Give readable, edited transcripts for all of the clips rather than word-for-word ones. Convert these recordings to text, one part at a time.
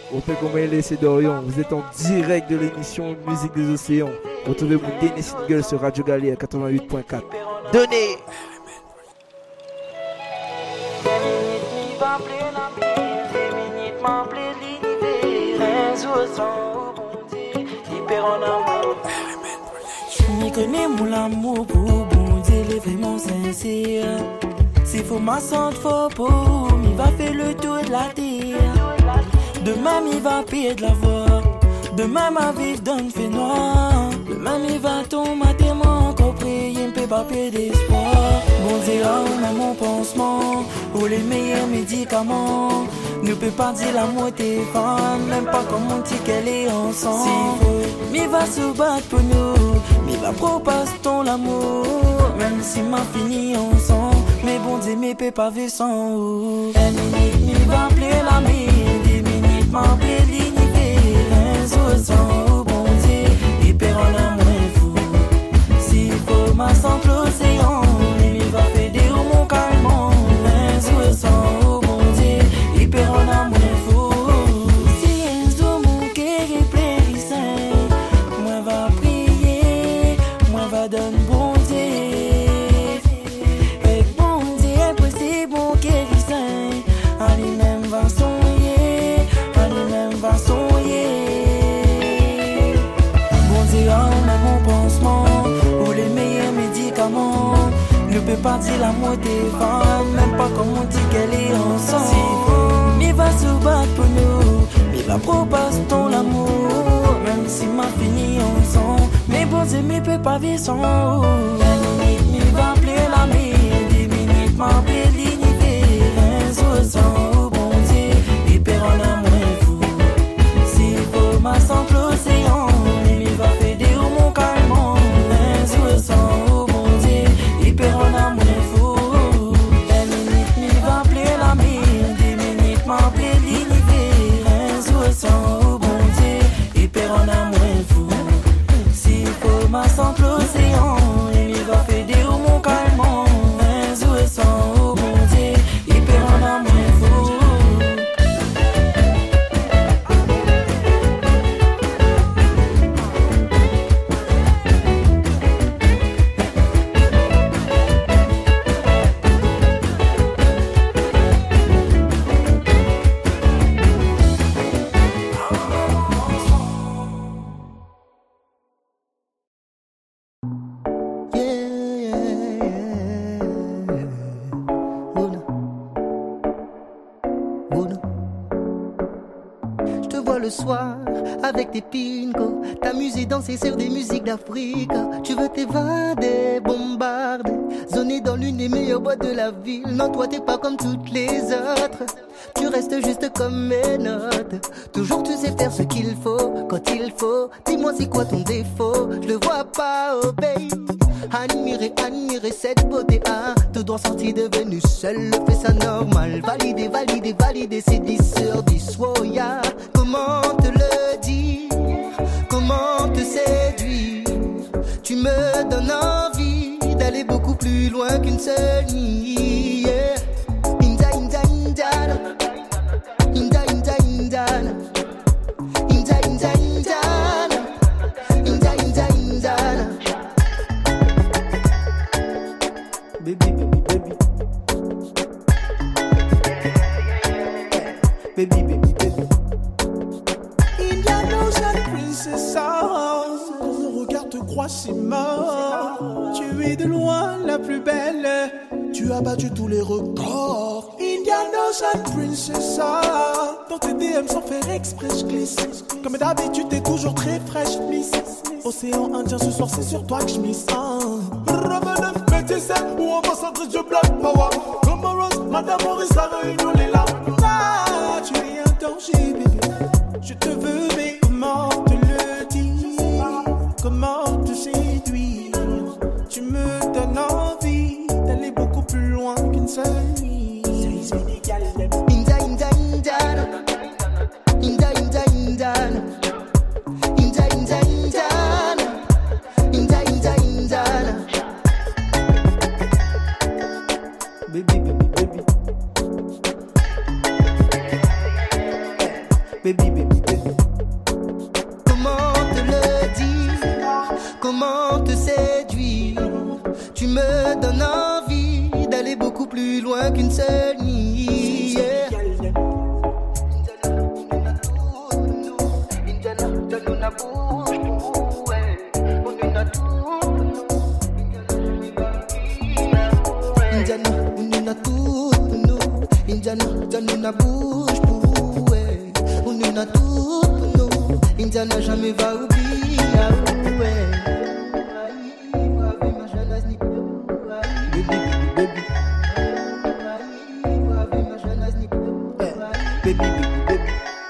Au fait qu'on m'a laissé Dorion, vous êtes en direct de l'émission Musique des Océans. Retrouvez mon dernier single sur Radio Galère 88.4. Donnez! Je connais mon amour pour bon Dieu, il est vraiment sincère. S'il faut ma santé, faut pour, il va faire le tour de la terre. Demain, il va payer de la voix. Demain, ma vie donne fait noir. Demain, il va tomber tellement encore prier, il ne peut pas payer d'espoir. Bon Dieu, même mon pansement, ou les meilleurs médicaments. Ne peut pas dire la moitié fan, même pas comme on dit qu'elle est ensemble. S'il faut, mais va se battre pour nous, mais va propager ton l'amour. Même si m'a fini ensemble, mais bon Dieu, mais peut pas vivre sans vous. Un minute, mais va appeler la mine, 10 minutes, m'a appelé l'univers. Un sans bon Dieu, et perd en amour fou. S'il faut ma santé l'océan, il va faire des roues mon calmant. Un sans bon Dieu, et perd en amour fou. Si un jour mon cœur est plein, moi va prier, moi va donner bon Dieu. Et bon Dieu est possible, mon cœur est sain. Allez même va soigner, allez même va soigner. Bon Dieu même mon pansement, ou les meilleurs médicaments. Ne peut pas dire la moitié femme, même pas comme on dit qu'elle est ensemble. Si il va se battre pour nous, il va propager ton l'amour. Même si m'a fini ensemble, mais bon Dieu, mais peut pas vivre sans. Un minute, il va appeler la mine, 10 minutes, m'a appelé l'univers. Un sans bon Dieu, il perd en amour fou. S'il faut ma santé l'océan, il va faire des roues mon calmant. Un sans bon Dieu, il perd en amour fou. Un minute, il va appeler la mine, 10 minutes, m'a appelé l'univers. Un sans bon Dieu, il perd en amour fou. S'il faut ma santé l'océan, il va faire des roues mon calmant. Un sans bon Dieu, il perd en amour fou. Je te vois le soir avec tes pinko, t'amuser, danser sur des musiques d'Afrique. Tu veux t'évader, bombarder, zoner dans l'une des meilleures boîtes de la ville. Non, toi t'es pas comme toutes les autres, tu restes juste comme mes notes. Toujours tu sais faire ce qu'il faut, quand il faut. Dis-moi c'est quoi ton défaut, je le vois pas, oh babe. Admirer, admirer cette beauté, ah. Tout droit sorti de Vénus, seul fait ça normal. Valider, valider, valider, c'est 10 sur 10, oh yeah. Comment te le dire, comment te séduire. Tu me donnes envie d'aller beaucoup plus loin qu'une seule nuit, yeah. Inda, inda, indana. Inda, inda, indana. Inda, inda, indana. Inda, inda, indana. Baby, baby, baby. Baby, baby, baby. Indian Ocean Princess, quand mon regard te croit si mort. Tu es de loin la plus belle, tu as battu tous les records. Indian Ocean Princess, dans tes DM sans faire exprès, je glisse. Comme d'habitude, t'es toujours très fraîche, miss. Océan Indien, ce soir c'est sur toi que je mise. Mais tu sais où on va centrer du Black Power. Comme Rose, Madame Maurice, la réunion, les larmes. Ah, tu es un danger, bébé. Je te veux, mais comment te le dire? Comment te séduire? Tu me donnes envie d'aller beaucoup plus loin qu'une seule nuit. Inda, inda, indana. Inda, inda, indana. Inda, inda, indana. Inda, inda, indana. Baby, baby, baby. baby, baby, baby. Comment te le dire, comment te séduire? Tu me donnes envie d'aller beaucoup plus loin qu'une seule nuit. Yeah. Indiana bouge pour ouais. On en a tout pour nous. Indiana jamais va oublier ouais. Baby, baby, baby.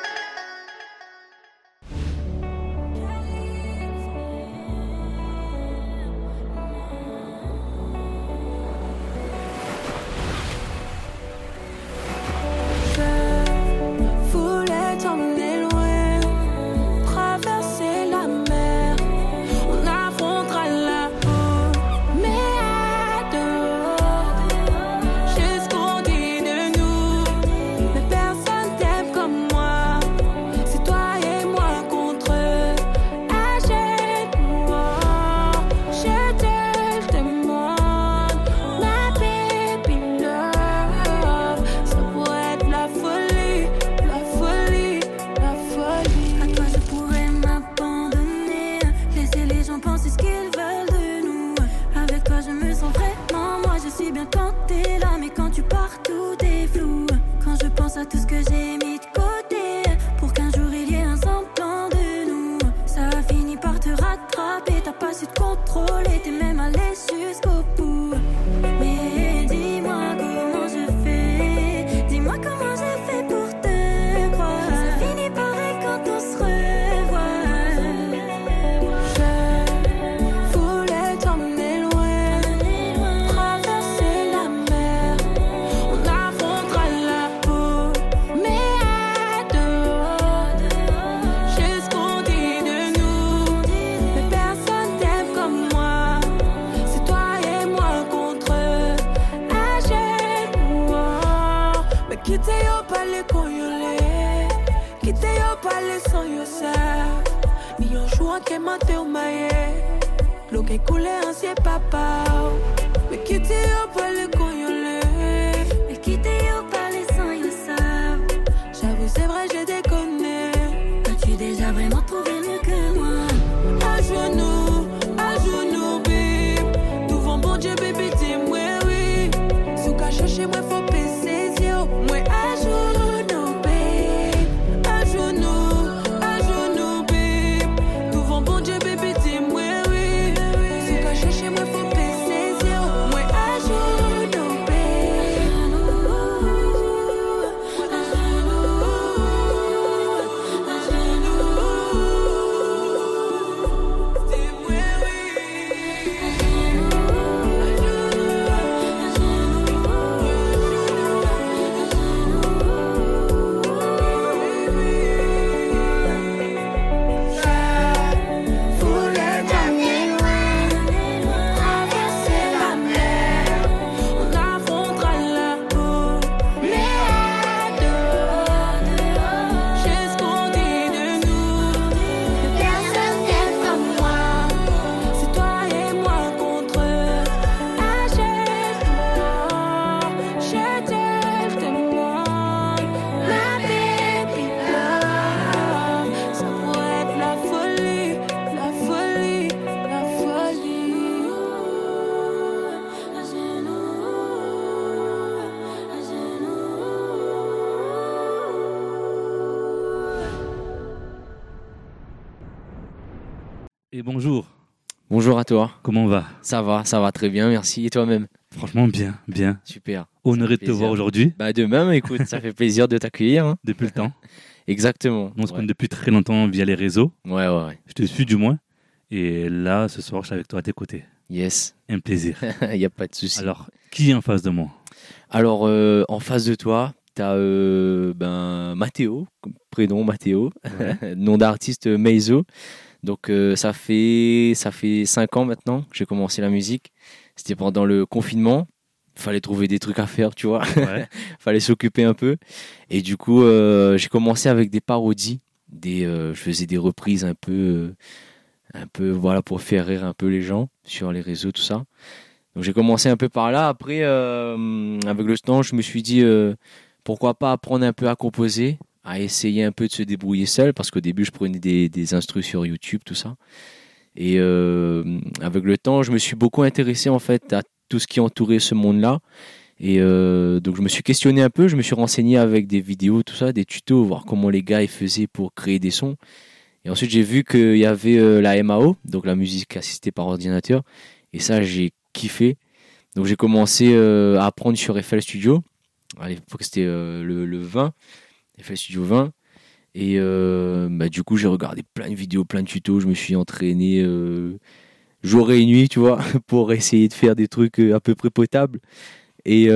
Et bonjour. Bonjour à toi. Comment on va? Ça va très bien, merci. Et toi-même? Franchement, bien, bien. Super. Honoré de te voir aujourd'hui. Bah de même, écoute, ça fait plaisir de t'accueillir. Hein. Depuis le temps. Exactement. On se connaît depuis très longtemps via les réseaux. Ouais. Je te suis du moins. Et là, ce soir, je suis avec toi à tes côtés. Yes. Un plaisir. Il n'y a pas de souci. Alors, qui est en face de moi? Alors, en face de toi, tu as Mathéo, prénom Mathéo, ouais. Nom d'artiste Meizo. Donc, ça fait 5 ans maintenant que j'ai commencé la musique. C'était pendant le confinement. fallait trouver des trucs à faire, tu vois. Ouais. Fallait s'occuper un peu. Et du coup, j'ai commencé avec des parodies. Je faisais des reprises un peu, voilà, pour faire rire un peu les gens sur les réseaux, tout ça. Donc j'ai commencé un peu par là. Après, avec le temps, je me suis dit, pourquoi pas apprendre un peu à composer, à essayer un peu de se débrouiller seul, parce qu'au début, je prenais des instrus sur YouTube, tout ça. Et avec le temps, je me suis beaucoup intéressé en fait à tout ce qui entourait ce monde-là. Et donc je me suis questionné un peu, je me suis renseigné avec des vidéos, tout ça, des tutos, voir comment les gars ils faisaient pour créer des sons. Et ensuite j'ai vu qu'il y avait la MAO, donc la musique assistée par ordinateur. Et ça j'ai kiffé. Donc j'ai commencé à apprendre sur FL Studio. À l'époque c'était le 20, FL Studio 20. Et du coup j'ai regardé plein de vidéos, plein de tutos. Je me suis entraîné jour et nuit, tu vois, pour essayer de faire des trucs à peu près potables. Et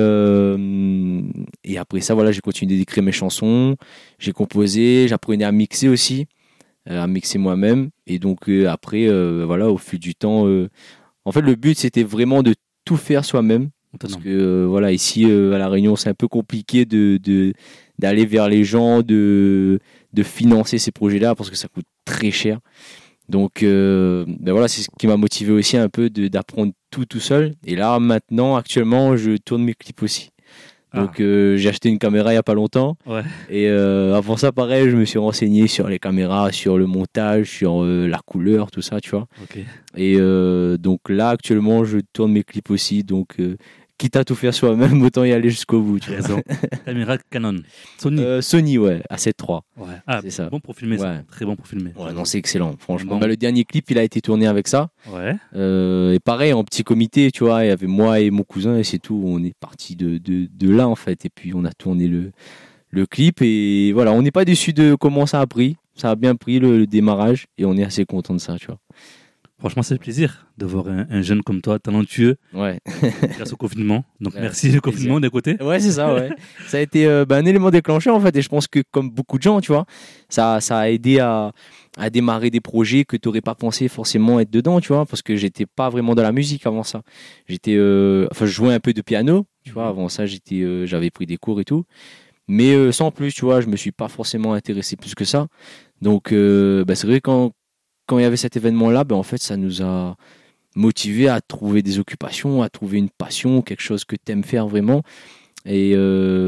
après ça, voilà, j'ai continué d'écrire mes chansons, j'ai composé, j'apprenais à mixer aussi, à mixer moi-même. Et donc après, voilà, au fil du temps, en fait, le but c'était vraiment de tout faire soi-même. Parce que voilà, ici à La Réunion, c'est un peu compliqué d'aller vers les gens, de financer ces projets-là parce que ça coûte très cher. Donc voilà, c'est ce qui m'a motivé aussi un peu d'apprendre tout seul. Et là maintenant, actuellement, je tourne mes clips aussi. Donc j'ai acheté une caméra il y a pas longtemps. Ouais. Et avant ça, pareil, je me suis renseigné sur les caméras, sur le montage, sur la couleur, tout ça, tu vois. Okay. Et donc là, actuellement, je tourne mes clips aussi. Donc quitte à tout faire soi-même, autant y aller jusqu'au bout. Tu vois. Caméra Canon. Sony. Sony, ouais, A7 III. Ouais. Ah, c'est ça. Bon pour filmer, ça. Ouais. Très bon pour filmer. Ouais, non, c'est excellent. Franchement, Bon. le dernier clip, il a été tourné avec ça. Ouais. Et pareil, en petit comité, tu vois, il y avait moi et mon cousin, et c'est tout. On est parti de là, en fait. Et puis, on a tourné le clip. Et voilà, on n'est pas déçu de comment ça a pris. Ça a bien pris le démarrage. Et on est assez content de ça, tu vois. Franchement, c'est un plaisir de voir un jeune comme toi, talentueux, ouais. grâce au confinement. Donc, merci le confinement d'un côté. Ouais, c'est ça, ouais. Ça a été un élément déclencheur, en fait. Et je pense que, comme beaucoup de gens, tu vois, ça a aidé à démarrer des projets que tu n'aurais pas pensé forcément être dedans, tu vois, parce que j'étais pas vraiment dans la musique avant ça. Je jouais un peu de piano, tu vois. Avant ça, j'avais pris des cours et tout. Mais sans plus, tu vois, je me suis pas forcément intéressé plus que ça. Donc, c'est vrai que quand il y avait cet événement-là, en fait, ça nous a motivés à trouver des occupations, à trouver une passion, quelque chose que tu aimes faire vraiment. Et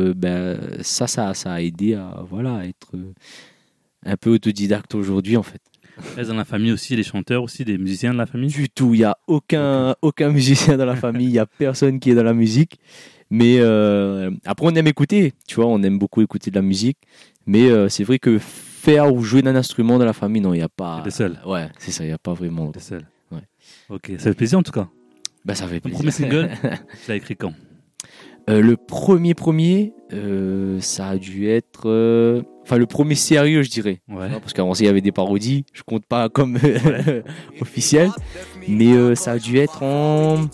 ça a aidé à être un peu autodidacte aujourd'hui, en fait. Dans la famille aussi, les chanteurs aussi, des musiciens de la famille? Du tout, il n'y a aucun musicien dans la famille, il n'y a personne qui est dans la musique. Mais après, on aime écouter, tu vois, on aime beaucoup écouter de la musique. Mais c'est vrai que faire ou jouer d'un instrument dans la famille, non, il n'y a pas. T'es seul. Ouais, c'est ça, il n'y a pas vraiment. T'es seul. Ouais. Ok, ça fait plaisir en tout cas. Ça fait plaisir. Ton premier single, tu l'as écrit quand? Le premier, ça a dû être. Le premier sérieux, je dirais. Ouais. Parce qu'avant, il y avait des parodies, je compte pas comme officiel. Mais ça a dû être en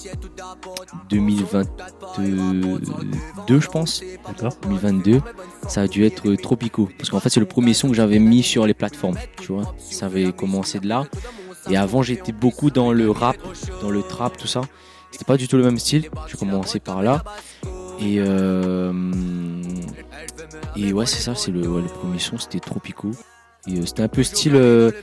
2022, je pense. D'accord. 2022. Ça a dû être Tropico. Parce qu'en fait, c'est le premier son que j'avais mis sur les plateformes. Tu vois, ça avait commencé de là. Et avant, j'étais beaucoup dans le rap, dans le trap, tout ça. C'était pas du tout le même style. J'ai commencé par là. Et ouais, c'est ça, c'est le premier son, c'était Tropico. Et c'était un peu style.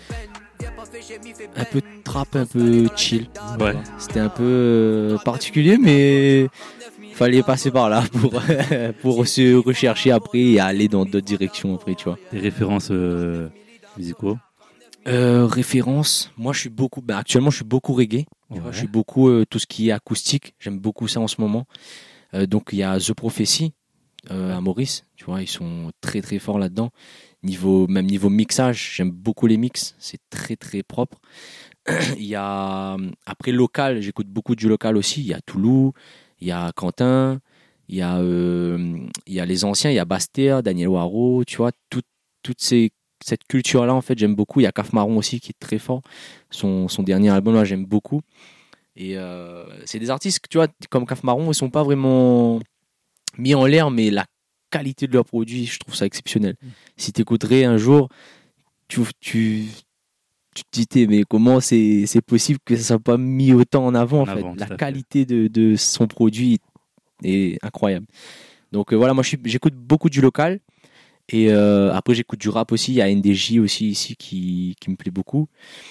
Un peu trap, un peu chill. Ouais. C'était un peu particulier, mais fallait passer par là pour se rechercher après et aller dans d'autres directions après, tu vois. Des références musicaux? Références, moi je suis beaucoup. Actuellement, je suis beaucoup reggae. Ouais. Je suis beaucoup tout ce qui est acoustique. J'aime beaucoup ça en ce moment. Donc il y a The Prophecy à Maurice, tu vois, ils sont très très forts là-dedans. Niveau mixage, j'aime beaucoup les mix, c'est très très propre. Il y a après local, j'écoute beaucoup du local aussi. Il y a Toulouse, il y a Quentin, il y a les anciens, il y a Bastère, Daniel Waro, tu vois, toute cette culture-là en fait j'aime beaucoup. Il y a Caf Marron aussi qui est très fort. Son dernier album là j'aime beaucoup. Et c'est des artistes, tu vois, comme Caf Marron, ils sont pas vraiment mis en l'air, mais la qualité de leurs produits, je trouve ça exceptionnel. Si tu écouterais un jour, tu te dis, mais comment c'est possible que ça soit pas mis autant en avant, en fait. La qualité de son produit est et incroyable. Donc voilà, moi j'écoute beaucoup du local. Et après j'écoute du rap aussi, il y a NDJ aussi ici qui me plaît beaucoup.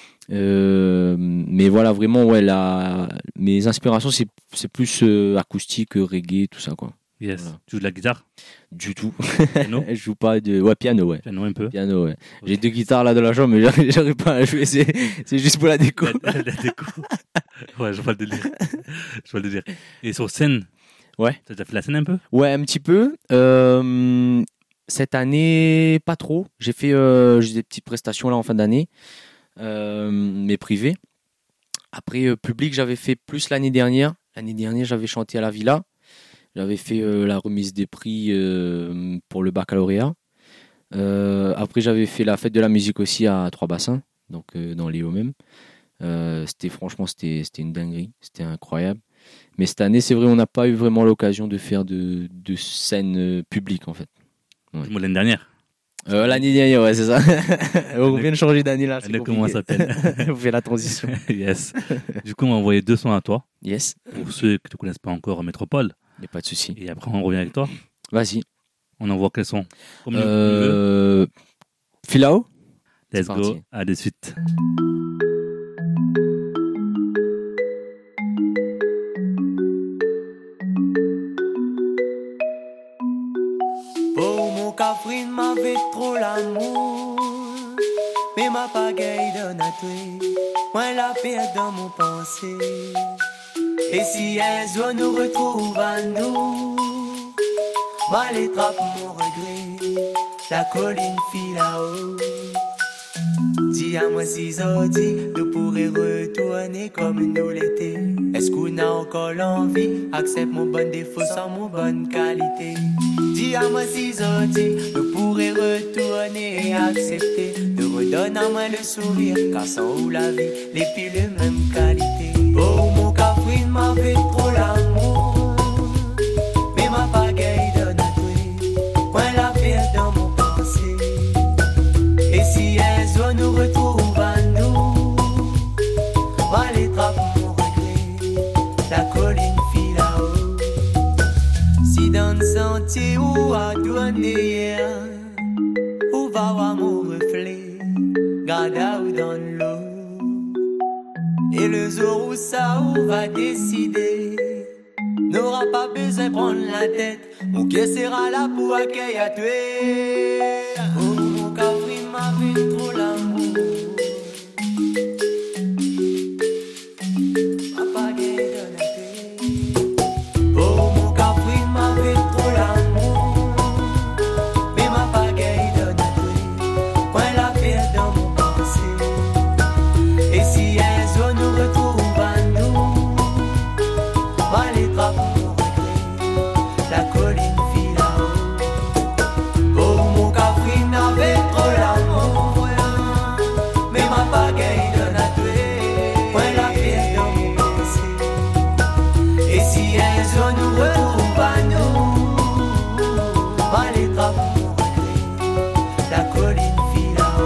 Mais voilà, vraiment, ouais, mes inspirations, c'est plus acoustique, reggae, tout ça, quoi. Yes. Voilà. Tu joues de la guitare? Du tout. Piano? Je joue pas de... Ouais, piano, ouais. Piano un peu? Piano, ouais. J'ai 2 guitares là dans la chambre, mais j'arrive pas à jouer, c'est juste pour la déco. La déco. Ouais, je vois le délire. Et sur scène? Ouais. T'as déjà fait la scène un peu? Ouais, un petit peu. Cette année, pas trop. J'ai des petites prestations là en fin d'année, mais privées. Après, public, j'avais fait plus l'année dernière. L'année dernière, j'avais chanté à la Villa. J'avais fait la remise des prix pour le baccalauréat. Après, j'avais fait la fête de la musique aussi à Trois-Bassins, donc dans Léo même. C'était une dinguerie. C'était incroyable. Mais cette année, c'est vrai, on n'a pas eu vraiment l'occasion de faire de scène publique, en fait. Ouais. L'année dernière. L'année dernière, ouais, c'est ça. On vient de changer d'année là. C'est comment ça s'appelle? On fait la transition. Yes. Du coup, on va envoyer 2 sons à toi. Yes. Pour ceux qui ne te connaissent pas encore en métropole. Il n'y a pas de souci. Et après, on revient avec toi. Vas-y. On envoie quels sons? Philao. Let's go. À de suite. Oh, mon Catherine m'avait trop l'amour, mais ma pagaille donne à toi, moi la perte dans mon pensée. Et si un jour nous retrouve à nous, moi les trappe mon regret, la colline file là-haut. Dis à moi si Zodi, nous pourrions retourner comme nous l'été. Est-ce qu'on a encore l'envie? Accepte mon bon défaut sans mon bonne qualité. Dis à moi si Zodi, nous pourrions retourner et accepter. Nous redonne à moi le sourire, car sans ou la vie, les piles même qualité. Oh mon Catherine m'avait trop l'amour, mais ma pagaille donne à toi, moi la perte dans mon pensée. Et si un jour nous retrouve à nous, moi les trappe mon regret, la colline file là-haut. Si dans le sentier où à douaner, où va voir mon reflet, garde ou dans l'eau. Et le jour où ça où va décider, n'aura pas besoin de prendre la tête, mon cœur sera là pour accueillir à toi. Oh mon Catherine m'avait trop l'amour, ma pagaille donne à toi. Oh mon Catherine m'avait trop l'amour, mais ma pagaille donne à toi, moi la perte dans mon pensée. Et si un jour nous retrouve à nous, moi les trappe mon regret, la colline file là-haut. Oh mon Catherine avait trop l'amour, mais ma pagaille donne à toi, moi la perte dans mon pensée. Et si un jour nous retrouve à nous, moi les trappe mon regret, la colline file là-haut.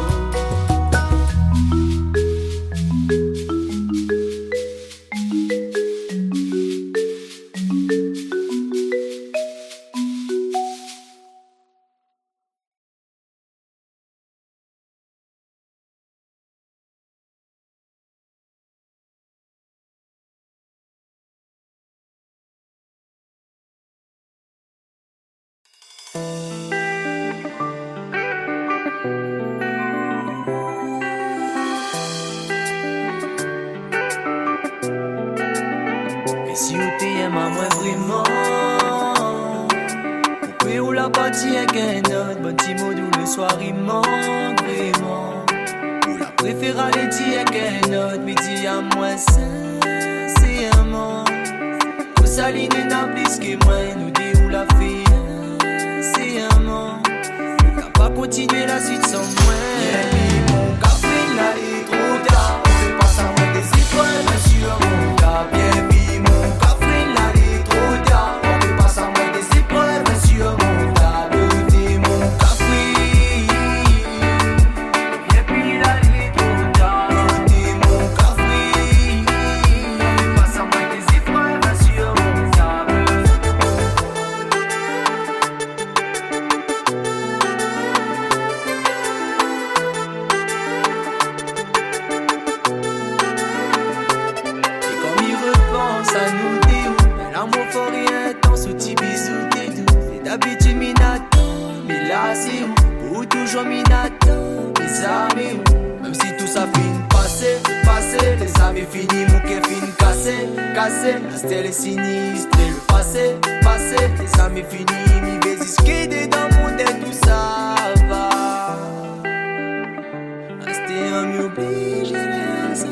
Et si vous t'aimez moi vraiment, pourquoi vous la partie avec un autre, bon petit mot d'où le soir il manque vraiment. Vous la préférez aller dire avec un autre, mais dis à moi sincèrement. Vous saline n'a plus que moi, nous dit où la fait sincèrement. Vous n'a pas continué la suite sans moi. Yeah, mon café là est trop tard, on fait pas ça moi des étoiles sur mon cas. Bien puis mon café là est trop tard, on fait pas ça moi des épreuves sur mon tas. Beauté mon café, bien puis là est trop tard. Beauté mon café, on fait pas ça moi des épreuves sur mon table. assis ou toujours minato, mes amis. Même si tout ça finit passé, les amis finis, mon cœur finit cassé, rester les sinistres, le passé, les amis finis, mi baisses qui dans mon tête, tout ça va. Rester un mieux obligé, ça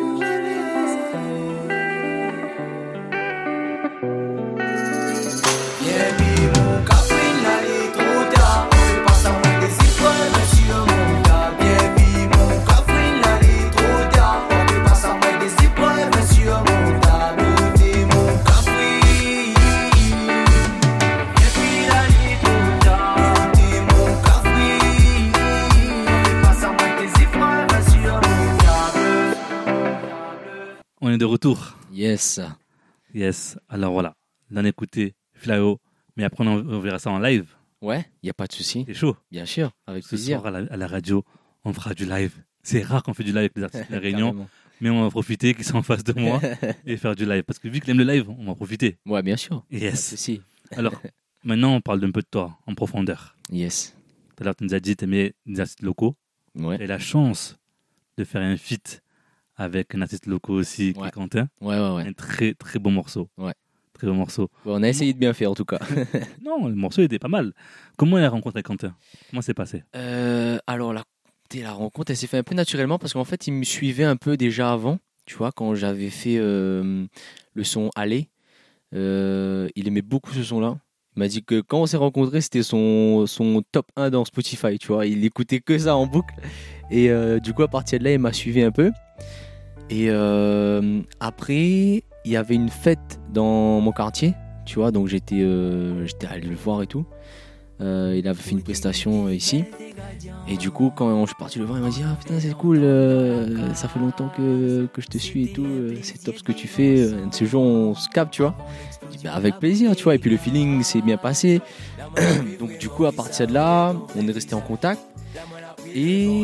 On est de retour. Yes. Alors voilà, on a écouté Flayo, mais après on verra ça en live. Ouais, il n'y a pas de souci. C'est chaud. Bien sûr, avec Ce plaisir. soir à la radio, on fera du live. C'est rare qu'on fait du live avec les artistes de la Réunion, Carrément. mais on va profiter qu'ils sont en face de moi et faire du live. Parce que vu qu'il aime le live, on va en profiter. Ouais, bien sûr. Pas de Yes. souci. Alors, maintenant, on parle d'un peu de toi, en profondeur. Yes. Tout à l'heure, tu nous as dit que tu aimais des artistes locaux. Ouais. Tu as la chance de faire un feat avec un artiste local aussi, qui Ouais. est Quentin. Ouais. Un très, très bon morceau. Ouais. Très bon morceau. Ouais, on a essayé de bien faire en tout cas. Non, le morceau était pas mal. Comment est la rencontre avec Quentin? Comment c'est passé? Alors la rencontre, elle s'est fait un peu naturellement parce qu'en fait, il me suivait un peu déjà avant. Tu vois, quand j'avais fait le son Aller, il aimait beaucoup ce son-là. Il m'a dit que quand on s'est rencontrés, c'était son top 1 dans Spotify. Tu vois, il écoutait que ça en boucle. Et du coup, à partir de là, il m'a suivi un peu. Et après, il y avait une fête dans mon quartier, tu vois, donc j'étais allé le voir et tout. Il avait fait une prestation ici. Et du coup, quand je suis parti le voir, il m'a dit ah putain, c'est cool, ça fait longtemps que je te suis et tout, c'est top ce que tu fais. Un de ces jours, on se capte, tu vois. Je dis, bah, avec plaisir, tu vois. Et puis le feeling s'est bien passé. Donc, du coup, à partir de là, on est resté en contact. Et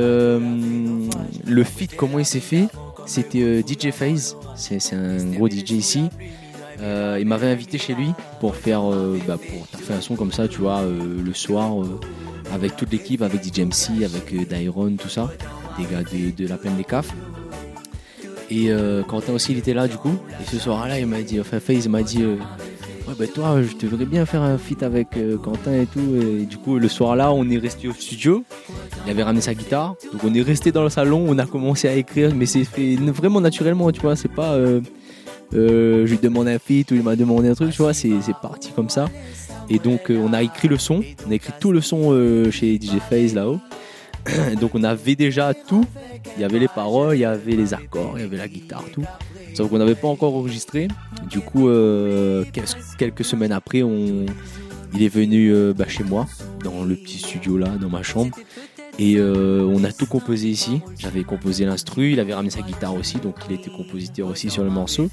le feat, comment il s'est fait? C'était DJ FaZe, c'est un gros DJ ici. Il m'avait invité chez lui pour faire pour taffer un son comme ça, tu vois, le soir avec toute l'équipe, avec DJ MC, avec Dairon, tout ça, des gars de la peine des CAF. Et Quentin aussi, il était là du coup. Et ce soir-là, il m'a dit, enfin FaZe m'a dit, ouais bah toi, je te verrais bien faire un feat avec Quentin et tout. Et du coup, le soir-là, on est resté au studio. Il avait ramené sa guitare, donc on est resté dans le salon, on a commencé à écrire, mais c'est fait vraiment naturellement, tu vois, c'est pas je lui demande un feat ou il m'a demandé un truc, tu vois, c'est parti comme ça. Et donc on a écrit le son, on a écrit tout le son chez DJ FaZe là-haut. Donc on avait déjà tout, il y avait les paroles, il y avait les accords, il y avait la guitare, tout. Sauf qu'on n'avait pas encore enregistré. Du coup, quelques semaines après, il est venu chez moi, dans le petit studio là, dans ma chambre. Et on a tout composé ici. J'avais composé l'instru, il avait ramené sa guitare aussi, donc il était compositeur aussi sur le morceau.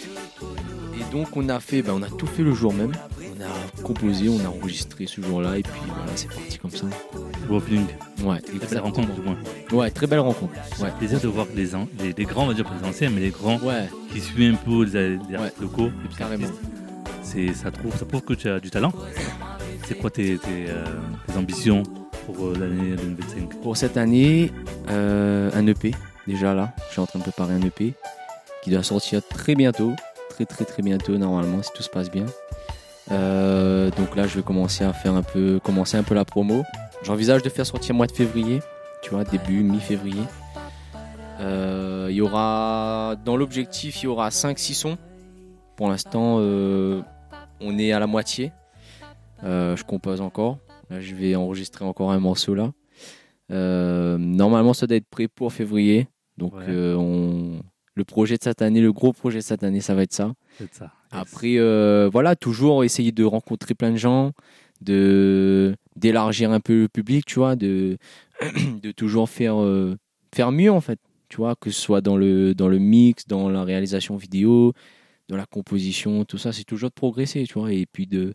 Et donc on a tout fait le jour même. On a composé, on a enregistré ce jour-là, et puis voilà, c'est parti comme ça. Beau feeling. Ouais, Très belle rencontre, du moins. Ouais, très belle rencontre. Ouais. Plaisir de voir les grands, on va dire pas les anciens, mais les grands Ouais, qui suivent un peu les artistes locaux. Et puis carrément. ça prouve que tu as du talent. C'est quoi tes ambitions pour l'année 2025? Pour cette année, un EP, déjà là, je suis en train de préparer un EP qui doit sortir très bientôt, très bientôt normalement, si tout se passe bien. Donc là, je vais commencer un peu la promo. J'envisage de faire sortir mois de février, tu vois, mi-février. Il y aura, dans l'objectif, il y aura 5-6 sons. Pour l'instant, on est à la moitié. Je compose encore. Là, je vais enregistrer encore un morceau là. Normalement, ça doit être prêt pour février. Donc, Ouais. le projet de cette année, le gros projet de cette année, ça va être ça. C'est ça. Après, voilà, toujours essayer de rencontrer plein de gens, d'élargir un peu le public, tu vois, de toujours faire mieux en fait, tu vois, que ce soit dans le mix, dans la réalisation vidéo, dans la composition, tout ça, c'est toujours de progresser, tu vois, et puis de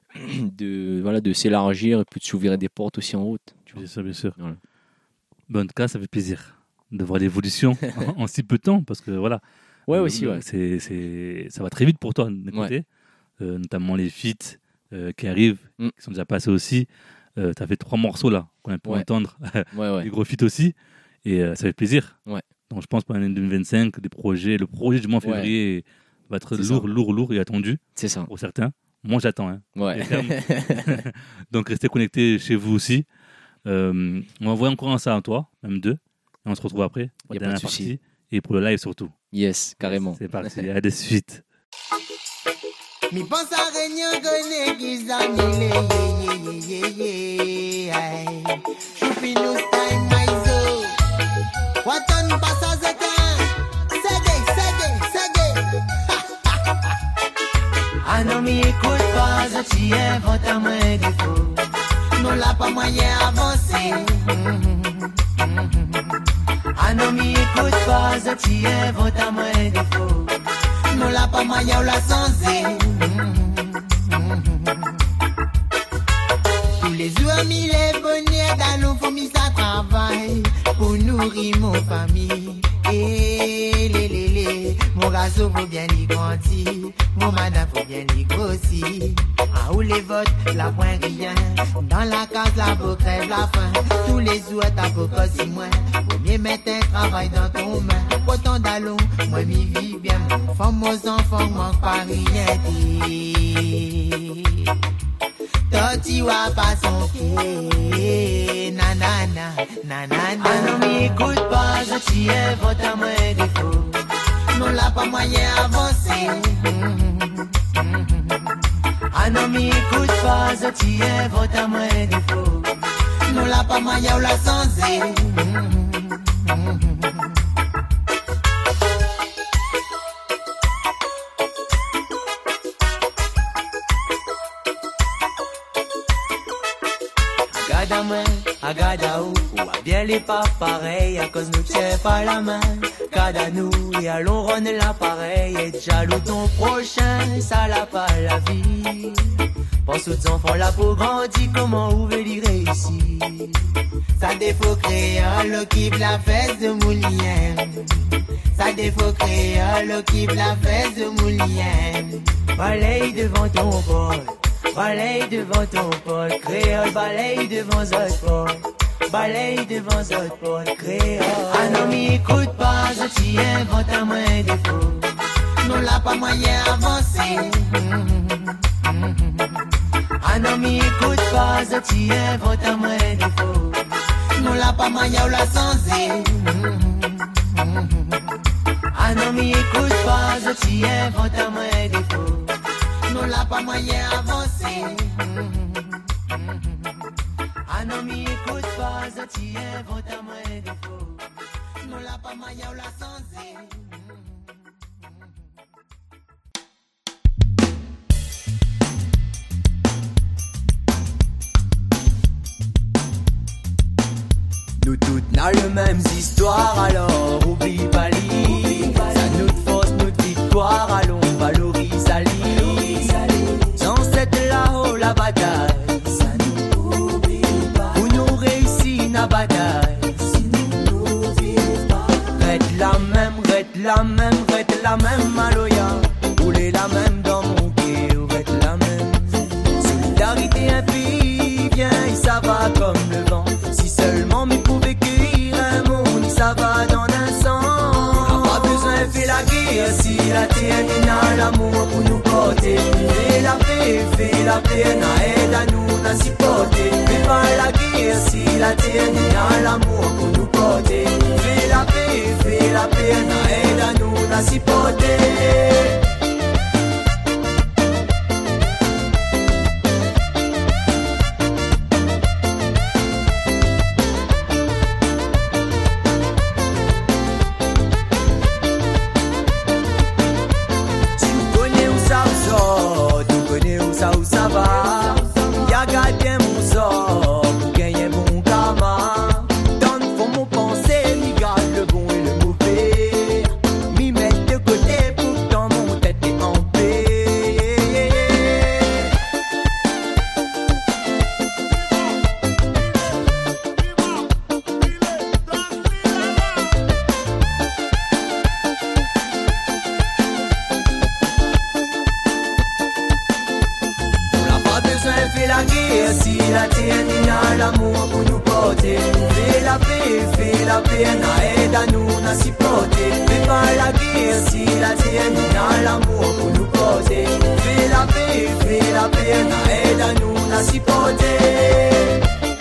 s'élargir et puis de s'ouvrir des portes aussi en route. Tu vois. Bien sûr. Voilà. Bon, en tout cas, ça fait plaisir de voir l'évolution en si peu de temps, parce que voilà. Ouais, aussi, ouais. Ça va très vite pour toi d'écouter, notamment les feats qui arrivent, qui sont déjà passés aussi. T'as fait 3 morceaux là qu'on a pu entendre, Ouais. des gros feats aussi, et ça fait plaisir. Ouais. Donc je pense pour l'année 2025, le projet du mois de février va être lourd et attendu. C'est ça. Pour certains. Moi j'attends. Hein. Ouais. Donc restez connectés chez vous aussi. On va envoyer encore un ça à toi, même 2. Et on se retrouve après pour la dernière partie. Et pour le live surtout. Yes, carrément. C'est parti, à de suite. Mi pense à réunion gagné gizami Choupi nous time my zo Watan passa zekan Sege Ah non mi écoute pas, je t'y invente à moins défaut. Non l'a pas moyen avancer Ah non mi écoute pas, je t'y invente à moins défaut. Non l'a pas moyen ou la sanser Tous les jours mis les bonnets dans nous faut mis ça travail pour nourrir mon famille les mon gazo faut bien y grandir mon madame faut bien y grossir ah où les votes la point rien dans la case la beau crève la faim tous les jours t'as beau si moins faut mieux mettre un travail dans ton main autant d'allons moi m'y vis bien mon femme aux enfants manque pas rien Toti wa pas son pied, nanana. Ah non, mais écoute pas, je t'y invente à moins défaut. Non, l'a pas moyen avancer. Ah non, mais écoute pas, je t'y invente à moins défaut. Non, l'a pas moyen ou la sanser. Agada ou bien les pas pareil à cause nous tient pas la main. Cada nous et allons ronner l'appareil et jaloux ton prochain, ça l'a pas la vie. Pense aux enfants là pour grandir, comment ouvrir ici. Ça défaut créole qui la fesse de moulien. Ça défaut créole qui la fesse de moulien. Balaye devant ton bol. Balaye devant ton pôle, créole, balaye devant votre pôle. Balaye devant votre pôle, créole. Ah non, m'y écoute pas, je t'y invente à moins défaut. Non, l'a pas moyen avancer. Ah non, m'y écoute pas, je t'y invente à moins défaut. Non, l'a pas moyen ou la sanser. Ah non, m'y écoute pas, je t'y invente à moins défaut. Non, l'a pas moyen avancer. Ah non, m'y écoute pas, je t'y invente à moins défaut. Non, l'a pas moyen ou la sanser. Nous toutes n'a le même histoire, alors oublie pas l'île. Ça nous force, notre victoire, allons valorise à l'île. Sans cette là-haut la bataille, ça nous oublie pas. Pour nous réussir la bataille, si nous vivons pas. Reste la même, maloya. Rouler la même dans mon pied, reste la même. Solidarité un pays, viens, ça va comme le vent. Si seulement m'y pouvait cueillir un monde, ça va dans un sens. Pas besoin de faire la guerre, si la terre n'a l'amour pour nous porter. Fais la paix, n'a aide à nous, n'a supporter. Fais pas la guerre, si la terre n'a l'amour pour nous porter. Fais la paix, n'a aide à nous, n'a supporter. Où ça va, y'a gardé mon sort pour gagner mon karma. Donne pour mon pensée, m'y garde le bon et le mauvais. M'y mettre de côté. l'amour pour nous porter. Fais la paix, na aide à nous, na si porter. Fais pas la guerre, si la tienne, na l'amour pour nous porter. Fais la paix, na aide à nous, na si porter.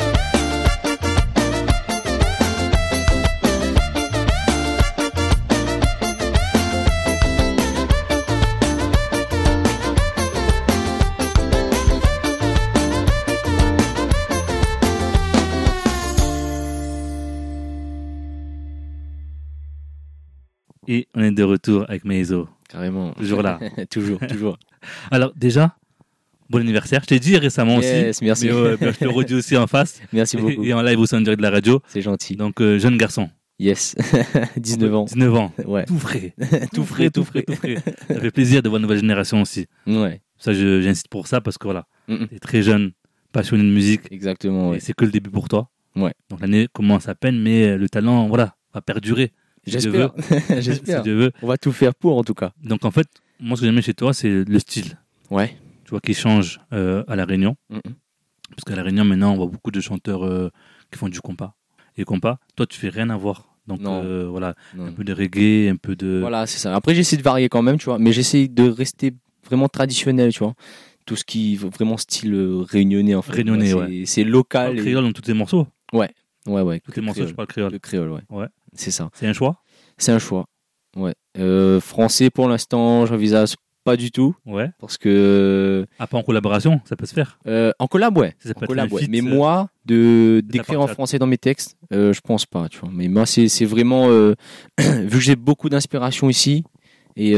Et on est de retour avec Meizo. Carrément. Toujours là. toujours. Alors déjà, bon anniversaire. Je t'ai dit récemment Yes, aussi. merci. Mais je te le redis aussi en face. Merci beaucoup. Et en live aussi en direct de la radio. C'est gentil. Donc jeune garçon. Yes. 19 ans. 19 ans. Ouais. Tout frais. tout frais. Ça fait plaisir de voir une nouvelle génération aussi. Ouais. Ça, j'insiste pour ça parce que voilà, t'es très jeune, passionné de musique. Exactement. Ouais. Et c'est que le début pour toi. Ouais. Donc l'année commence à peine, mais le talent, voilà, va perdurer. J'espère. J'espère. Si Dieu veut. On va tout faire pour, en tout cas. Donc en fait, moi, ce que j'aime chez toi, c'est le style. Ouais. Tu vois, qui change à La Réunion. Parce qu'à La Réunion, maintenant, on voit beaucoup de chanteurs qui font du compas. Et compas, toi, tu fais rien à voir. Donc voilà, un peu de reggae, un peu de... Voilà, c'est ça. Après, j'essaie de varier quand même, tu vois. Mais j'essaie de rester vraiment traditionnel, tu vois. Tout ce qui est vraiment style réunionnais, en fait. Réunionnais, ouais. C'est local. Le créole dans tous tes morceaux. Ouais. Tous tes morceaux, je parle créole. Le créole, ouais. Ouais. C'est ça. C'est un choix. C'est un choix. Ouais. Français, pour l'instant, j'envisage pas du tout. Ouais. Parce que. Ah, pas en collaboration, ça peut se faire. En collab, ouais. Ça peut en collab, être un ouais. feat, Mais moi, d'écrire en partie. français dans mes textes, je pense pas, tu vois. Mais moi, c'est vraiment. Vu que j'ai beaucoup d'inspiration ici, et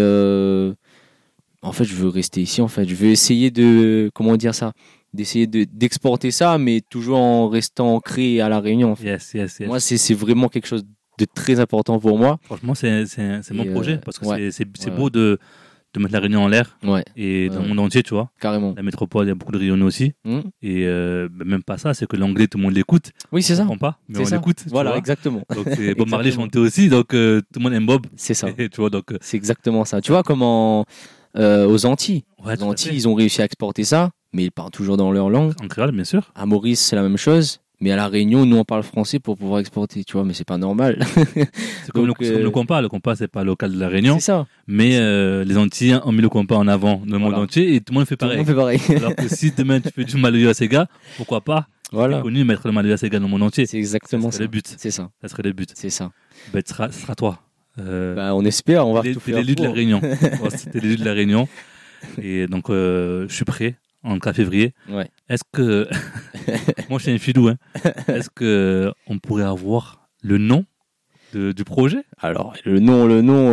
en fait, je veux rester ici, en fait. Je veux essayer de. Comment dire ça? D'essayer d'exporter ça, mais toujours en restant ancré à La Réunion. En fait. Yes. Moi, c'est vraiment quelque chose de très important pour moi. Franchement, c'est mon projet. Parce que ouais. c'est beau de mettre La Réunion en l'air. Ouais. Et dans le monde entier, tu vois. Carrément. La métropole, il y a beaucoup de Réunionnais aussi. Et même pas ça, c'est que l'anglais, tout le monde l'écoute. Oui, c'est ça. On comprend pas, mais on l'écoute. Voilà, exactement. Donc, Bob Marley chantait aussi, donc tout le monde aime Bob. C'est ça. Et, tu vois, donc, c'est exactement ça. Tu vois, comment aux Antilles. Ouais, aux Antilles, ils ont réussi à exporter ça, mais ils parlent toujours dans leur langue. En créole, bien sûr. À Maurice, c'est la même chose. Mais à La Réunion, nous, on parle français pour pouvoir exporter, tu vois, mais c'est pas normal. C'est comme le compas. Le compas, c'est pas local de La Réunion. C'est ça. Mais les Antilles ont mis le compas en avant dans le monde entier et tout le monde fait pareil. Tout le monde fait pareil. Alors que si demain tu fais du Maloya Sega, pourquoi pas voilà. connu mettre le Maloya Sega dans le monde entier. C'est exactement ça. ça. Le but. C'est ça. Ça serait le but. C'est ça. Ben, ce sera toi. On espère, on va tout faire. T'es l'élu de La Réunion. T'es l'élu de La Réunion. Et donc, je suis prêt. En 4 février. Ouais. Est-ce que. Moi, je suis un filou. Hein. Est-ce qu'on pourrait avoir le nom du projet? Alors, le nom.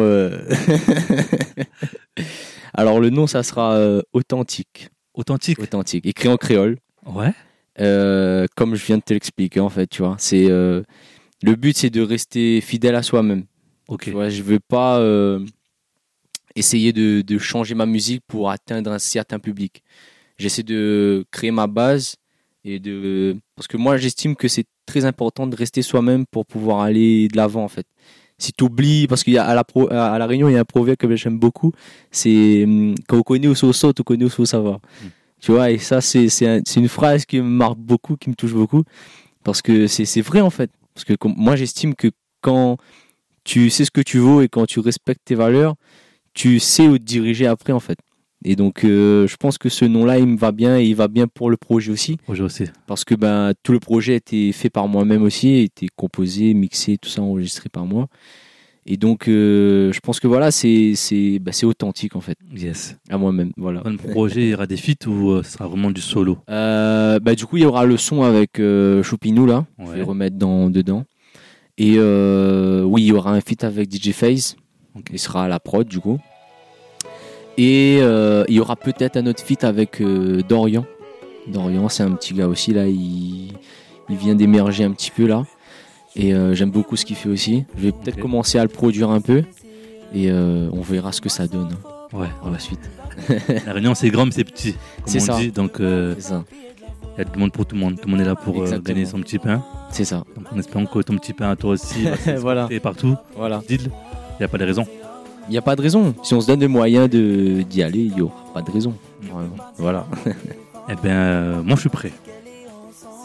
Alors, le nom, ça sera Authentique. Authentique. Écrit en créole. Ouais. Comme je viens de te l'expliquer, en fait, tu vois. C'est, le but, c'est de rester fidèle à soi-même. Ok. Tu vois, je veux pas essayer de changer ma musique pour atteindre un certain public. J'essaie de créer ma base parce que moi j'estime que c'est très important de rester soi-même pour pouvoir aller de l'avant en fait. Si tu oublies, parce qu'il y a à La Réunion il y a un proverbe que j'aime beaucoup, c'est quand on connaît où saute, on connaît où ça va. Tu vois, et ça c'est une phrase qui me marque beaucoup, qui me touche beaucoup, parce que c'est vrai en fait. Parce que moi j'estime que quand tu sais ce que tu vaux et quand tu respectes tes valeurs, tu sais où te diriger après en fait. Et donc, je pense que ce nom-là, il me va bien et il va bien pour le projet aussi. Parce que tout le projet a été fait par moi-même aussi, a été composé, mixé, tout ça enregistré par moi. Et donc, je pense que voilà, c'est authentique en fait. Yes. À moi-même, voilà. Dans le projet, il y aura des feats ou ce sera vraiment du solo? Du coup, il y aura le son avec Choupinou là. Ouais. Je vais remettre dedans. Et oui, il y aura un feat avec DJ FaZe. Okay. Il sera à la prod du coup. Et il y aura peut-être un autre feat avec Dorian. Dorian, c'est un petit gars aussi là, il vient d'émerger un petit peu là. Et j'aime beaucoup ce qu'il fait aussi. Je vais peut-être commencer à le produire un peu. Et on verra ce que ça donne par la suite. La Réunion, c'est grand mais c'est petit, comme on dit. Donc c'est ça. Il y a du monde pour tout le monde. Tout le monde est là pour gagner son petit pain. C'est ça. Donc en espérant que ton petit pain à toi aussi va voilà. partout. Voilà. Dis-le. Il n'y a pas de raison. Il n'y a pas de raison. Si on se donne les moyens d'y aller, il n'y aura pas de raison. Voilà. Eh bien, moi je suis prêt.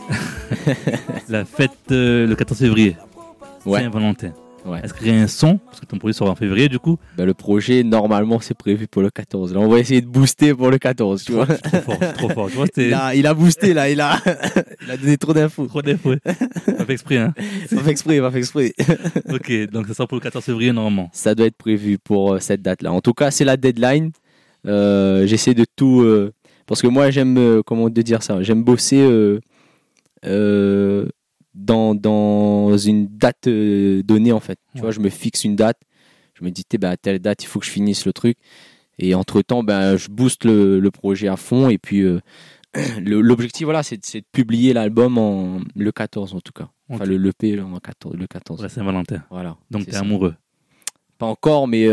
La fête le 14 février. Ouais. Saint-Valentin. Ouais. Est-ce qu'il y a un son? Parce que ton projet sera en février du coup. Le projet, normalement, c'est prévu pour le 14. Là, on va essayer de booster pour le 14, tu vois. Trop fort. Tu vois, Il a boosté, là. Il a donné trop d'infos. Trop d'infos. Pas fait exprès, hein. Pas fait exprès. Ok, donc ça sera pour le 14 février normalement. Ça doit être prévu pour cette date-là. En tout cas, c'est la deadline. J'essaie de tout... parce que moi, j'aime... comment te dire ça? J'aime bosser... dans une date donnée en fait. Tu vois, je me fixe une date, je me dis à telle date il faut que je finisse le truc et entre temps je booste le projet à fond et puis l'objectif voilà c'est de publier l'album le 14 en tout cas. Enfin Okay. le EP le 14. La Saint-Valentin. Voilà. Donc t'es amoureux? Pas encore mais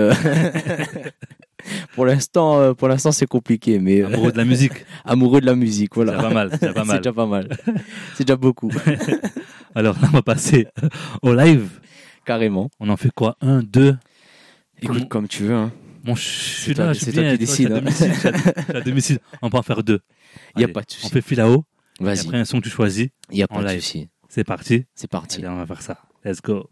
pour l'instant c'est compliqué mais amoureux de la musique. Amoureux de la musique, voilà. C'est déjà pas mal. C'est déjà beaucoup. Alors là, on va passer au live. Carrément. On en fait quoi? 1, 2? Écoute, comme tu veux. Hein. Bon, je suis là, je suis c'est toi bien. qui décide. Je suis à domicile. On peut en faire 2. Il n'y a pas de souci. On fait fil à eau. Vas-y. Et après, un son que tu choisis. Il n'y a pas en de live. souci. C'est parti. C'est parti. Allez, on va faire ça. Let's go.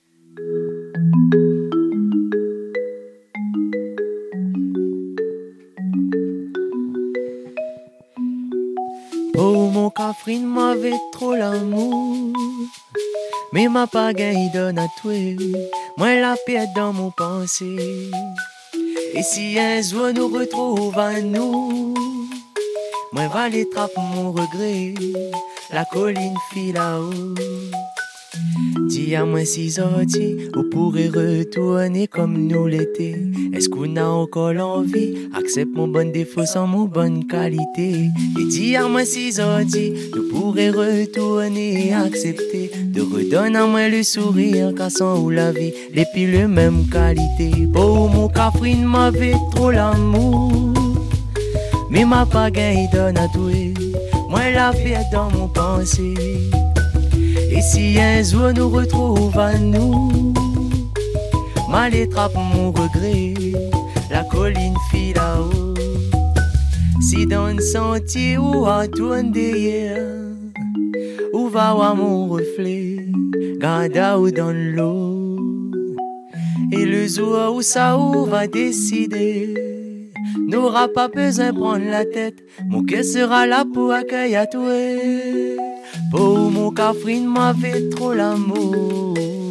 Oh mon cafrine m'avait trop l'amour, mais ma pagaille donne à toi, moi la pièce dans mon pensée. Et si un jour nous retrouve à nous, moi va les trappe mon regret, la colline file là-haut. Dis à moi si sorti, vous pourrez retourner comme nous l'été. Est-ce qu'on a encore l'envie? Accepte mon bon défaut sans mon bonne qualité. Et dis à moi si sorti, vous pourrez retourner, accepter de redonner à moi le sourire, cassant ou la vie, les piles même qualité. Oh mon cafrine m'avait trop l'amour, mais ma pagaille donne à toi, moi la fête dans mon pensée. Et si un jour nous retrouve à nous, mal étrape mon regret, la colline file là-haut. Si dans le sentier ou à tourner derrière, où va voir mon reflet, garde ou dans l'eau. Et le jour où ça ou va décider, n'aura pas besoin de prendre la tête, mon cœur sera là pour accueillir toi. Oh mon cafrine m'avait trop l'amour,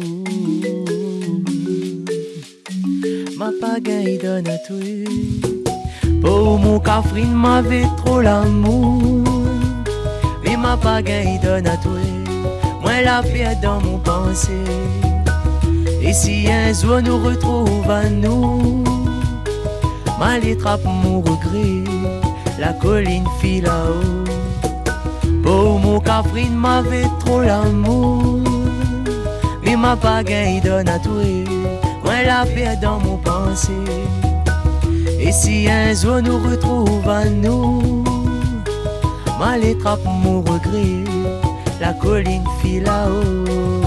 ma pagaille donne à toi. Oh mon cafrine m'avait trop l'amour, et ma pagaille donne à toi, moi la paix dans mon pensée. Et si un jour nous retrouve à nous, mal étrape mon regret, la colline file là-haut. Oh mon cafrine m'avait trop l'amour, mais ma pagaille donne à toi, moi la paix dans mon pensée. Et si un jour nous retrouve à nous, mal étrape mon regret, la colline file là-haut.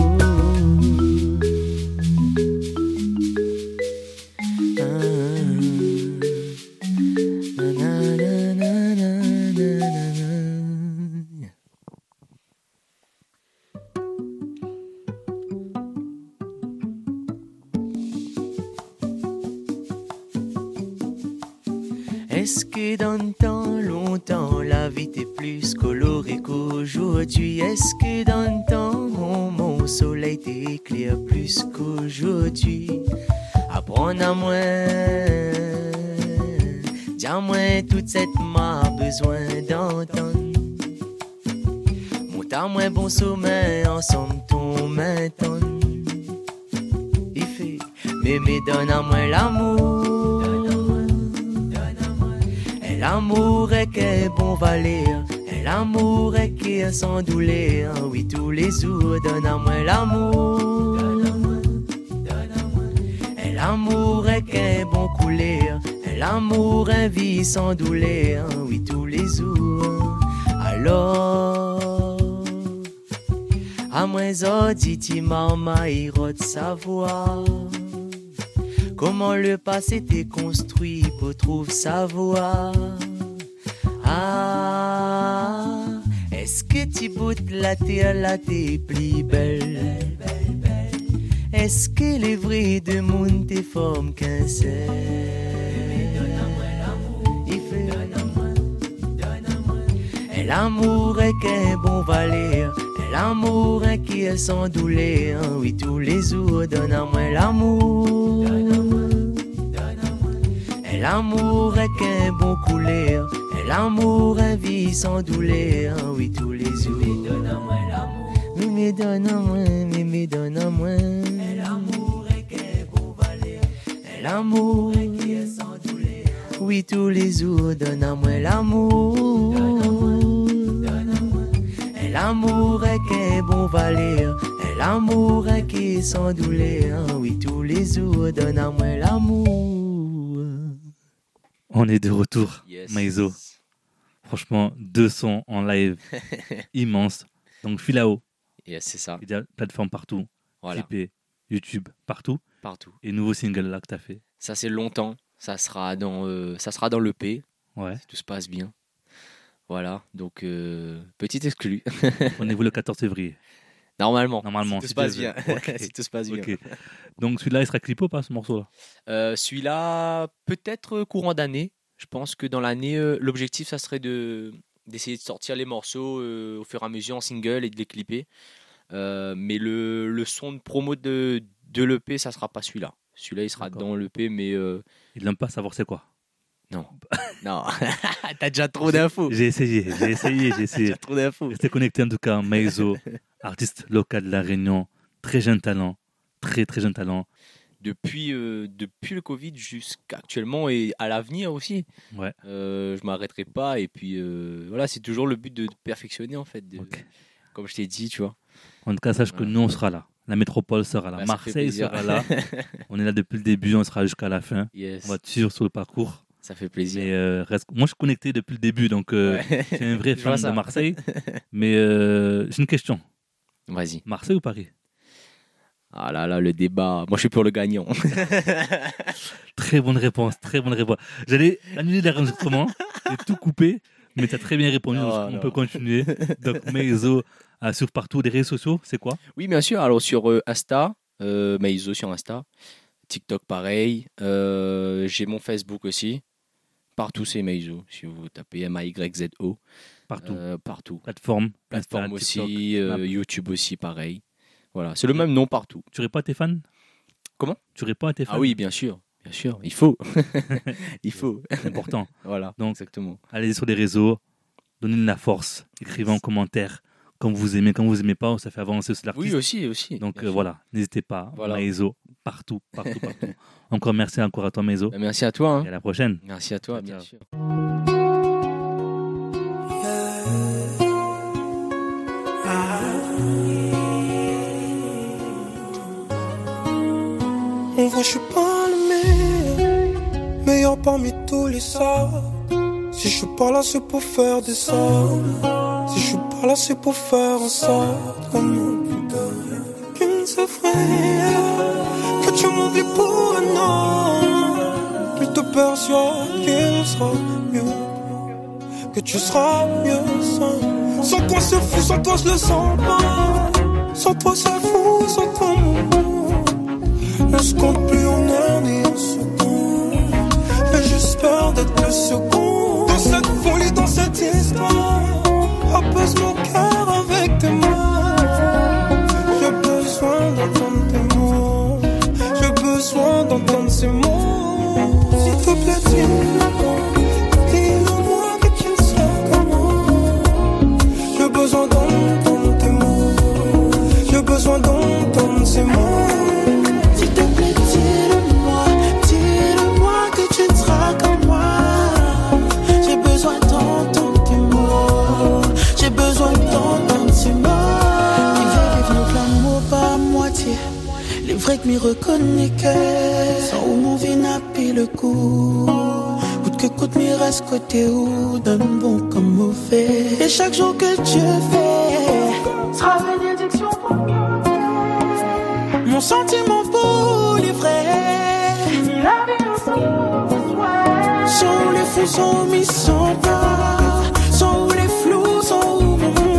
Est-ce que dans le temps, longtemps, la vie était plus colorée qu'aujourd'hui? Est-ce que dans le temps, mon soleil était clair plus qu'aujourd'hui? Apprendre à moi, dis-moi toute cette m'a besoin d'entendre. Monte à moi bon sommeil, ensemble ton maintenant. Il fait, mais donne à moi l'amour. L'amour est qu'un bon valet, l'amour est qu'un sans douleur. Oui, tous les jours, donne à moi l'amour. L'amour est qu'un bon couleur, l'amour est vie sans douleur. Oui, tous les jours. Alors, à moi, Zoditi, maman, il rote savoir. Comment le passé t'est construit pour trouver sa voie. Ah, Est-ce que tu boutes la terre, la t'es plus belle? Est-ce que les vrais de monde te forment qu'un seul? Et l'amour est qu'un bon valet, et l'amour est qui est sans douleur. Oui, tous les jours, donne-moi l'amour. Et l'amour est qu'un bon couleur, et l'amour est vie sans douleur. Oui, tous les jours, donne-moi l'amour. Mais donne-moi. Et l'amour est qu'un bon valet, et l'amour est qui est sans douleur. Oui, tous les jours, donne-moi l'amour. Et l'amour est qu'un bon valet, et l'amour est qui est sans douleur. Oui, tous les jours, donne-moi l'amour. On est de retour, Yes. Maïso. Franchement, 2 sons en live immenses. Donc, Filao, Yes, c'est ça. il y a plateforme partout, Voilà, Clipé, YouTube, partout. partout. Et nouveau single là que tu as fait. Ça, c'est longtemps. Ça sera dans l'EP, Ouais. si tout se passe bien. Voilà, donc petite exclue. Rendez-vous le 14 février. Normalement, Normalement, si tout si se passe tu bien. veux. Ok. Si tout se passe bien. Ok. Donc, celui-là, il sera clipé ou pas, ce morceau-là? Celui-là, peut-être courant d'année. Je pense que dans l'année, l'objectif, ça serait d'essayer de sortir les morceaux au fur et à mesure en single et de les clipper. Mais le son de promo de l'EP, ça sera pas celui-là. Celui-là, il sera D'accord. dans l'EP, mais Il n'aime pas savoir c'est quoi. non. Non, t'as déjà trop d'infos. J'ai essayé. Déjà trop d'infos. Restez connectés en tout cas. Maïso, artiste local de La Réunion, très jeune talent, très jeune talent. Depuis le Covid jusqu'à actuellement et à l'avenir aussi. Ouais. Je m'arrêterai pas et puis voilà, c'est toujours le but de perfectionner en fait. Ok. Comme je t'ai dit, tu vois. En tout cas, sache que nous, on sera là. La métropole sera là. Bah, ça fait Marseille plaisir. sera là. On est là depuis le début, on sera jusqu'à la fin. Yes. On va te suivre sur le parcours. Ça fait plaisir. Mais, moi, je suis connecté depuis le début, donc Ouais. je suis un vrai Je vois fan ça. de Marseille. Mais j'ai une question. Vas-y. Marseille ou Paris? Ah là là, le débat. Moi, je suis pour le gagnant. Très bonne réponse. J'allais annuler l'enregistrement et tout couper, mais tu as très bien répondu, donc on non. peut continuer. Donc, Maïso, sur partout les réseaux sociaux, c'est quoi? Oui, bien sûr. Alors, sur Insta, Maïso sur Insta. TikTok, pareil. J'ai mon Facebook aussi. Partout, c'est Maïso. Si vous tapez MAYZO. Partout. Partout. Plateforme Plateforme Insta, aussi. TikTok, Snap. YouTube aussi, pareil. Voilà. C'est le même nom partout. Tu réponds à tes fans? Comment? Tu réponds à tes fans? Ah oui, bien sûr. Bien sûr. Il faut. Il faut. C'est important. Voilà. Donc, exactement. Allez sur les réseaux, donnez-nous la force, écrivez en commentaire quand vous aimez, quand vous aimez pas, ça fait avancer aussi l'artiste. Oui, aussi. Donc bien sûr. voilà, n'hésitez pas. Voilà. Maïso, partout. Encore merci encore à toi, Maïso. Bah, merci à toi. Hein. Et à la prochaine. Merci à toi, Ciao, bien ciao. sûr. En vrai, je suis pas le meilleur parmi tous les sorts. Si je suis pas là, c'est pour faire des sorts. Si je suis pas là, c'est pour faire en sorte qu'il ne se ferait que tu m'oublies pour un an. Puis te persuade qu'il sera mieux, que tu seras mieux sans toi c'est fou, sans toi je le sens pas. Sans toi c'est fou, sans toi on se compte plus en heure ni en seconde. Mais j'espère d'être le second dans cette folie, dans cette histoire. Apaise mon cœur avec tes mains. J'ai besoin d'entendre tes mots. J'ai besoin d'entendre ces mots. S'il te plaît, dis-le-moi que tu ne seras comme moi. J'ai besoin d'entendre tes mots. J'ai besoin d'entendre ces mots. S'il te plaît, dis-le-moi que tu ne seras comme moi. J'ai besoin d'entendre tes mots. J'ai besoin d'entendre ces mots. Les vrais rêves l'amour pas à moitié. Les vrais que m'y reconnaissent que sans où mon vie n'a plus le coup. Coûte que coûte m'y reste côté où donne bon comme mauvais. Et chaque jour que Dieu fait sera bénédiction pour moi. Mon sentiment pour les vrais. Si la vie nous sauve, sans les fous, sans mis, sans pas. Sans les flous, sans où mon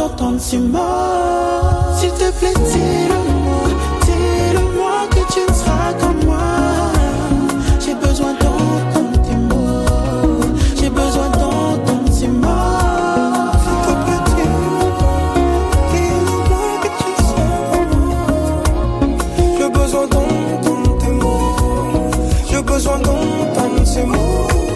d'entendre ces mots. S'il te plaît, dis-le-moi que tu ne seras comme moi. J'ai besoin d'entendre tes mots. J'ai besoin d'entendre ces mots. S'il te plaît, dis-le-moi que tu ne seras comme moi. J'ai besoin d'entendre tes mots. J'ai besoin d'entendre ces mots.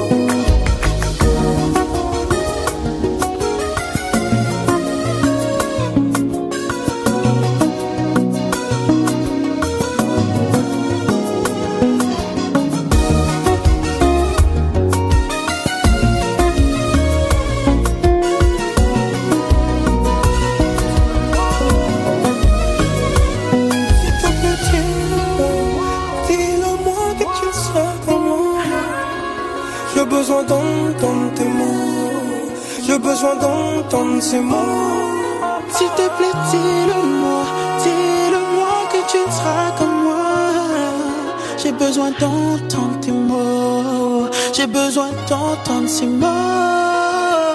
J'ai besoin d'entendre tes mots. J'ai besoin d'entendre ces mots. S'il te plaît, dis-le-moi que tu ne seras comme moi. J'ai besoin d'entendre tes mots. J'ai besoin d'entendre ces mots.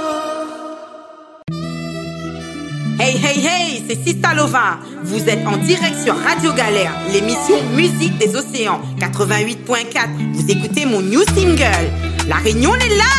Hey, hey, hey, c'est Sista Lova. Vous êtes en direct sur Radio Galère, l'émission Musique des Océans, 88.4. Vous écoutez mon new single. La Réunion est là!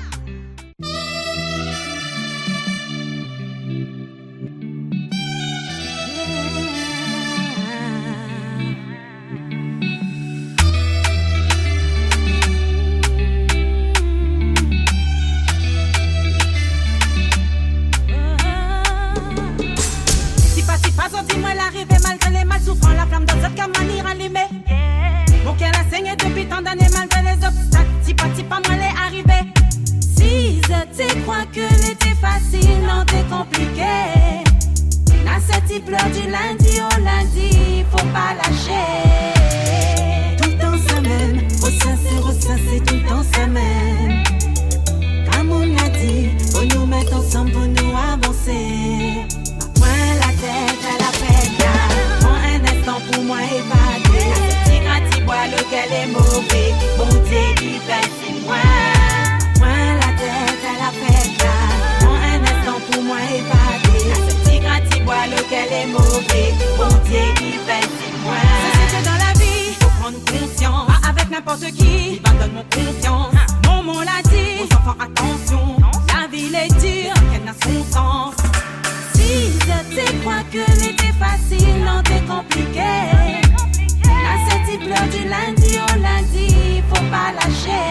Si pas, dis-moi l'arrivée malgré les mal souffrants, la flamme de cette camanie rallumée. Mon cœur a saigné depuis tant d'années malgré les obstacles. Pas moi les arriver. Si je te crois que l'été facile, non t'es compliqué. N'a cette pleure du lundi au lundi, faut pas lâcher. Tout le temps ça mène, ressasser, tout le temps ça mène. Comme on l'a dit, faut nous mettre ensemble, pour nous avancer. Point la tête à la fête, prends un instant pour moi évader. Petit gratis bois lequel est mauvais, bon Dieu qui fait. Moi la tête à la fête, prends un instant pour moi évader. Ce petit gratis-bois lequel est mauvais, bon Dieu qui fait si moi. C'est que dans la vie, faut prendre conscience. Pas avec n'importe qui, il va donner mon confiance. Maman l'a dit, aux enfants attention. La vie est dure, qu'elle n'a son sens. Si je te crois que l'été facile, non t'es compliqué. La cette pleure du lundi au lundi, faut pas lâcher.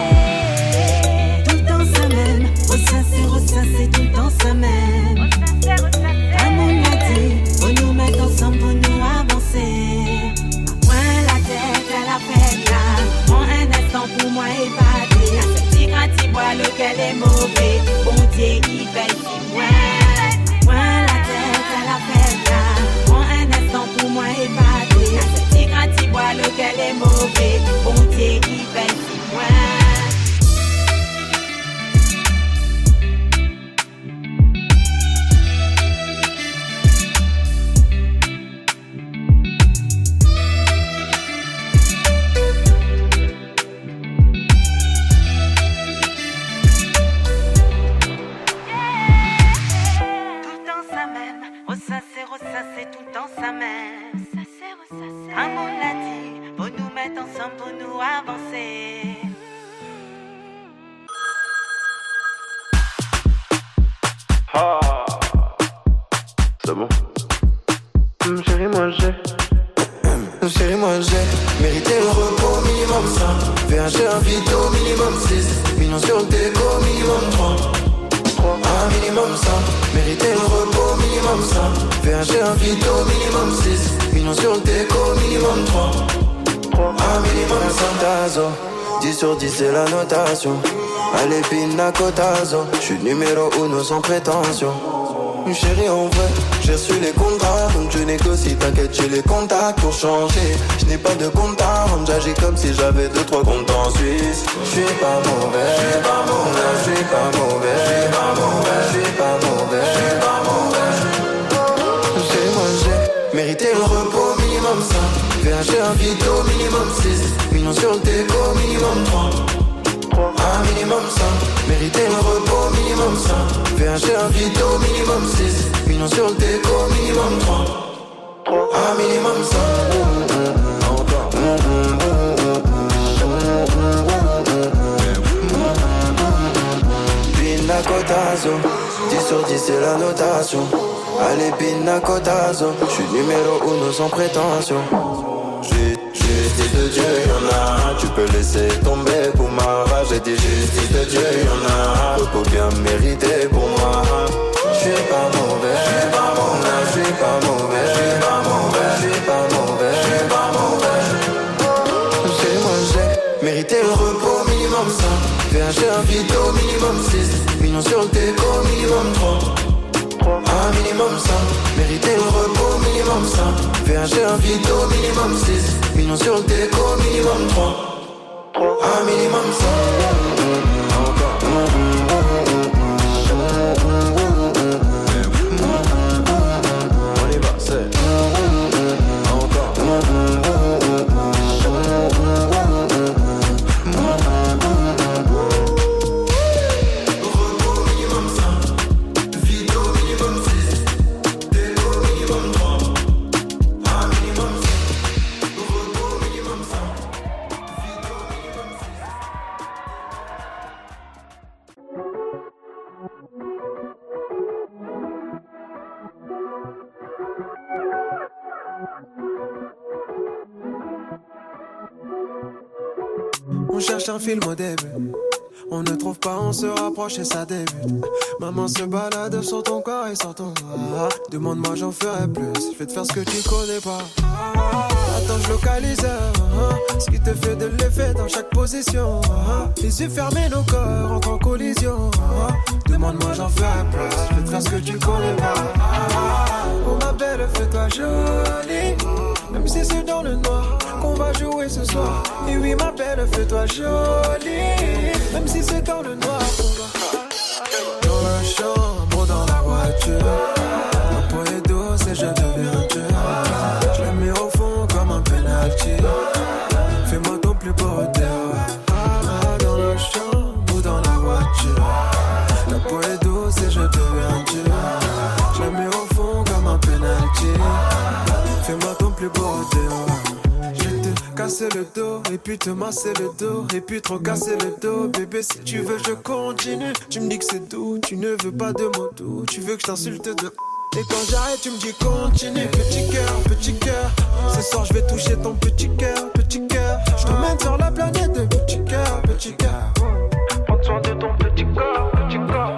Ressasser, tout le temps ça mène. Comme on l'a dit, faut nous mettre ensemble, pour nous avancer. Point la tête à la fête là, prends un instant pour moi évader. Ce petit gratis-bois lequel est mauvais, bon Dieu qui fait si moi. Point la tête à la fête là, prends un instant pour moi évader. Ce petit gratis-bois lequel est mauvais, bon Dieu qui fait si moi. Ressasser, tout le temps ça mène. Comme on l'a dit, faut nous mettre ensemble, pour nous avancer. Ah, c'est bon. Chérie, moi j'ai mérité le repos minimum 5. VHG un vito minimum 6. Millions sur le déco minimum 3. Un minimum 5. Mérité le repos minimum 5. VHG un vito minimum 6. Millions sur le déco minimum 3. Un minimum 5. Tazo 10 sur 10 c'est la notation. Allez pina cotazo. J'suis numéro 1 sans prétention. Chérie en vrai, j'ai reçu les contrats. Donc je négocie, t'inquiète j'ai les contacts pour changer. Je n'ai pas de compte à rendre, j'agis comme si j'avais 2-3 comptes en Suisse. J'suis pas mauvais, j'suis pas mauvais, j'suis pas mauvais, j'suis pas mauvais, j'suis pas mauvais, j'suis pas mauvais. Moi j'ai mérité le repos minimum 5. VHG un vito minimum 6. Millions sur le déco minimum 3. Un minimum 5. Mérité le repos minimum 5. VHG un vito minimum 6. millions sur le déco, minimum 3. Ah, minimum 100. Pina Cotazo, 10 sur 10 c'est la notation. Allez, Pina Cotazo, j'suis numéro 1 sans prétention. Justice de Dieu, y'en a. Tu peux laisser tomber pour ma rage. J'ai dit justice de Dieu, y'en a. Repos bien mérité pour moi. J'suis pas mauvais, j'suis pas mauvais, j'suis pas mauvais, j'suis pas mauvais, j'suis pas mauvais, j'suis pas mauvais. J'ai mérité le repos, minimum 5. VHG un vito, minimum 6. Millions sur le déco, minimum 3. Ah, minimum 5. Mérité le repos, minimum 5. VHG un vito, minimum 6. Millions sur le déco, minimum 3. Ah, minimum 5. On y va, c'est encore. On cherche un film au début. On ne trouve pas, on se rapproche et ça débute. Maman se balade sur ton corps et sur ton bras. Demande-moi, j'en ferai plus. Je vais te faire ce que tu connais pas. Attends, je localise ce qui te fait de l'effet dans chaque position. Les yeux fermés, nos corps entrent en collision. Demande-moi, j'en ferai plus. Je vais te faire ce que tu connais pas. Oh ma belle, fais-toi jolie. Même si c'est dans le noir qu'on va jouer ce soir. Et oui ma belle, fais-toi jolie. Même si c'est dans le noir qu'on va. Dans la chambre, dans la voiture. Ma peau est douce et je deviens dur. Je la mets au fond comme un penalty. Fais-moi ton plus beau terre. Dans la chambre ou dans la voiture. La peau est douce et je deviens dur. Je la mets au fond comme un penalty. Fais-moi ton plus beau terre. Je vais te casser le dos et puis te masser le dos et puis te recasser le dos. Bébé, si tu veux je continue. Tu me dis que c'est doux, tu ne veux pas de mots doux. Tu veux que je t'insulte de... Et quand j'arrête tu me dis continue. Petit cœur, petit cœur. Ce soir je vais toucher ton petit cœur, petit cœur. Je t'emmène sur la planète de petit cœur, petit cœur. Prends soin de ton petit corps, petit corps.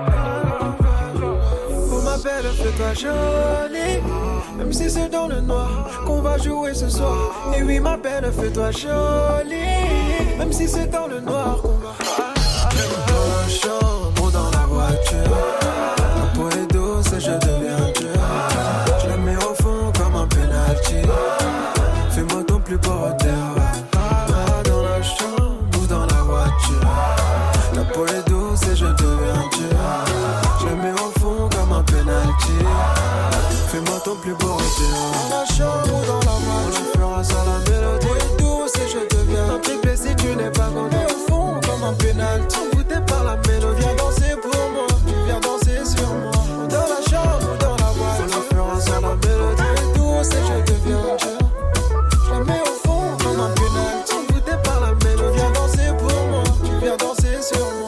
Oh ma belle, fais-toi jolie. Même si c'est dans le noir qu'on va jouer ce soir. Et oui ma belle, fais-toi jolie. Même si c'est dans le noir qu'on va. Dans la chambre ou dans la voiture. Ma peau est douce et je deviens dur. Je la mets au fond comme un penalty. Fais-moi ton plus beau terre. Dans la chambre ou dans la voiture. La peau est douce et je deviens dur. Je la mets au fond comme un penalty. Fais-moi ton plus beau terre. Dans la chambre ou dans la voiture. On fera ça la mélodie. La peau est douce et je deviens un triplé si tu n'es pas content. Au fond comme un penalty. Envoûté par la mélodie. Viens danser pour moi. Viens danser sur moi. Dans la chambre ou dans la voiture. On fera ça la mélodie. La peau est douce et je deviens dur. Je la mets au fond comme un penalty. Envoûté par la mélodie. Viens danser pour moi. Tu viens danser sur moi.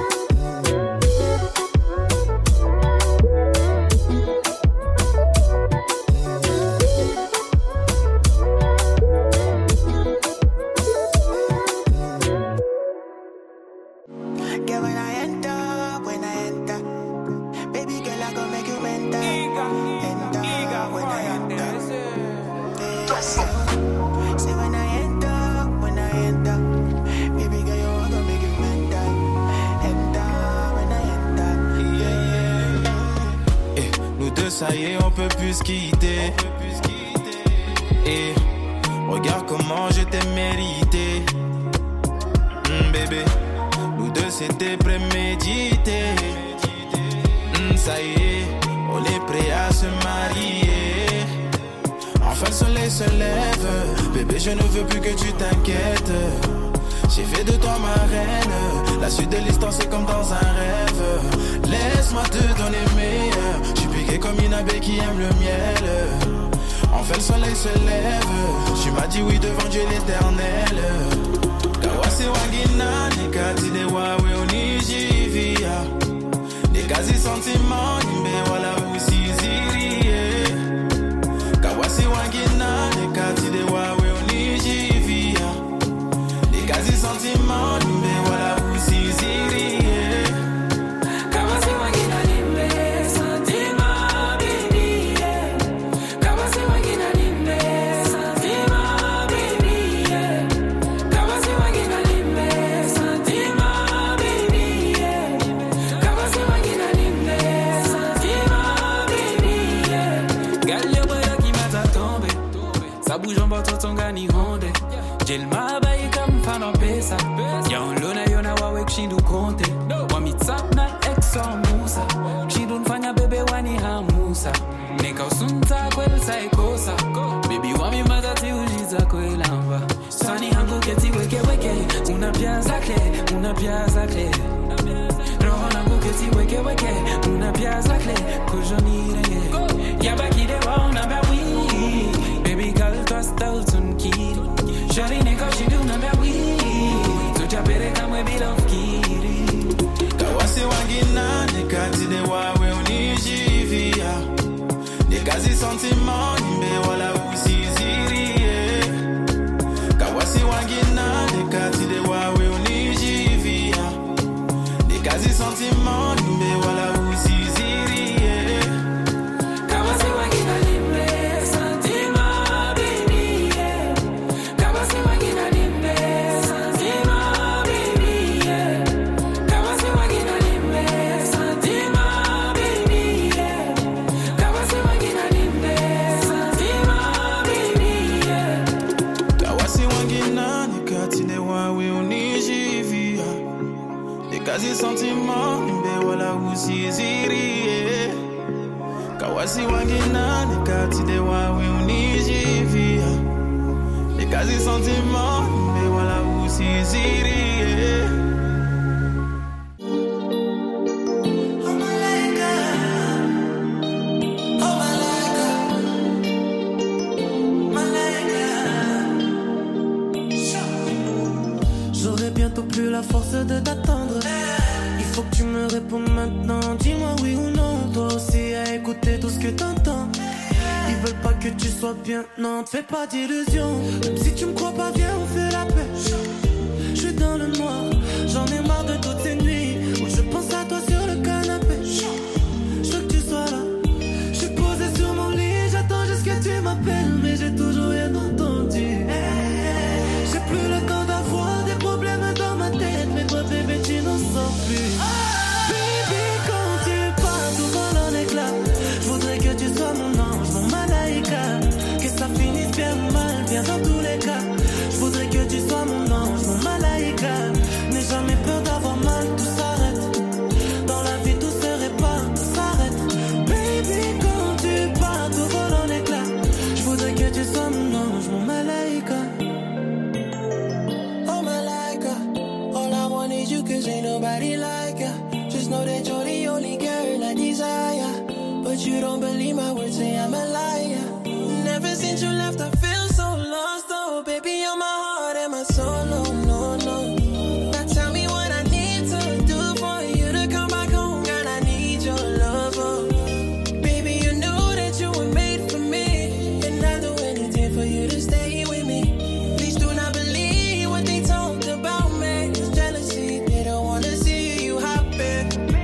Ça y est, on peut plus se quitter. Et regarde comment je t'ai mérité. Bébé, nous deux c'était prémédité. Ça y est, on est prêt à se marier. Enfin le soleil se lève. Bébé, je ne veux plus que tu t'inquiètes. J'ai fait de toi ma reine. La suite de l'histoire c'est comme dans un rêve. Laisse-moi te donner le meilleur. J'suis piqué comme une abeille qui aime le miel. Enfin le soleil se lève. Tu m'as dit oui devant Dieu l'éternel. Kawase wangina nikati de wawe onijivia. Nikazi sentiment nimbe wala usizirie. Kawase wangina nikati de wawe onijivia. Nikazi sentiment nimbe wala usizirie. Kawase wangina nimbe sentiment baby. Kawase wangina nimbe sentiment baby. Kawase wangina nimbe sentiment baby. Kawase wangina nimbe sentiment baby. Galle boya qui m'a tombé. Ça bouge en bas ton gani honde. J'ai le mabaye comme fan en pesa. Y'a un lona yona wawe kshindu konte. Wamitsap na exo musa. Kshindu nfanya bebe wani hamusa. Neka usunta kwel sa ekosa. Baby wami matati ujiza kwelamba. Sani hangu keti weke weke. Una piazza kle. Roho nangu keti weke weke. Una piazza kle. Kujonire. Yabaki de wa unamba wii. Baby kaltwa stalton kiri. Shari neka shindu unamba wii. Tujapere kamwe bila ufikiri. Kawase wangina nikati de wawe unijivia. Nikazi sentiment nimbe wala usizirie. Kawase wangina nikati de wawe unijivia. Nikazi sentiment nimbe wala usizirie. Kawase wangina nimbe sentiment baby. Kawase wangina nimbe sentiment baby. Kawase wangina nimbe sentiment baby. Kawase wangina nimbe sentiment baby. Kawase wangina nikati de wawe unijivia. Nikazi sentiment nimbe wala usizirie. Kawase wangina nikati de wawe unijivia. Nikazi sentiment nimbe wala usizirie. J'aurai bientôt plus la force de t'attendre. Il faut que tu me répondes maintenant. Dis-moi oui ou non. Toi aussi à écouter tout ce que t'entends. Ils veulent pas que tu sois bien. Non, te fais pas d'illusions. Même si tu me crois pas, viens, on fait la paix. Je suis dans le noir. J'en ai marre de toutes ces nuits où je pense à toi sur le canapé. Je veux que tu sois là. Je suis posé sur mon lit. J'attends juste que tu m'appelles. Mais j'ai toujours rien entendu. J'ai plus le temps d'avoir des problèmes dans ma tête. Mais toi bébé tu n'en sors plus. Baby quand tu pars tout vole en éclat. Je voudrais que tu sois mon ange, mon malaïka. Que ça finisse bien ou mal, bien dans tous les cas. Je voudrais que tu sois mon ange, mon malaïka. N'aie jamais peur d'avoir mal, tout s'arrête. Dans la vie tout se répare, tout s'arrête. Baby quand tu pars tout vole en éclat. Je voudrais que tu sois mon ange, mon malaïka. Oh malaika, all I want is you cause ain't nobody like ya. Just know that you're the only girl I desire. But you don't believe my words, say I'm a liar. Never since you left I feel so lost. Oh baby you're my heart and my soul, no, no. Now tell me what I need to do for you to come back home. Girl I need your love, oh. Baby you know that you were made for me. And I'll do anything for you to stay with me. Please do not believe what they talked about me. It's jealousy, they don't wanna see you happy.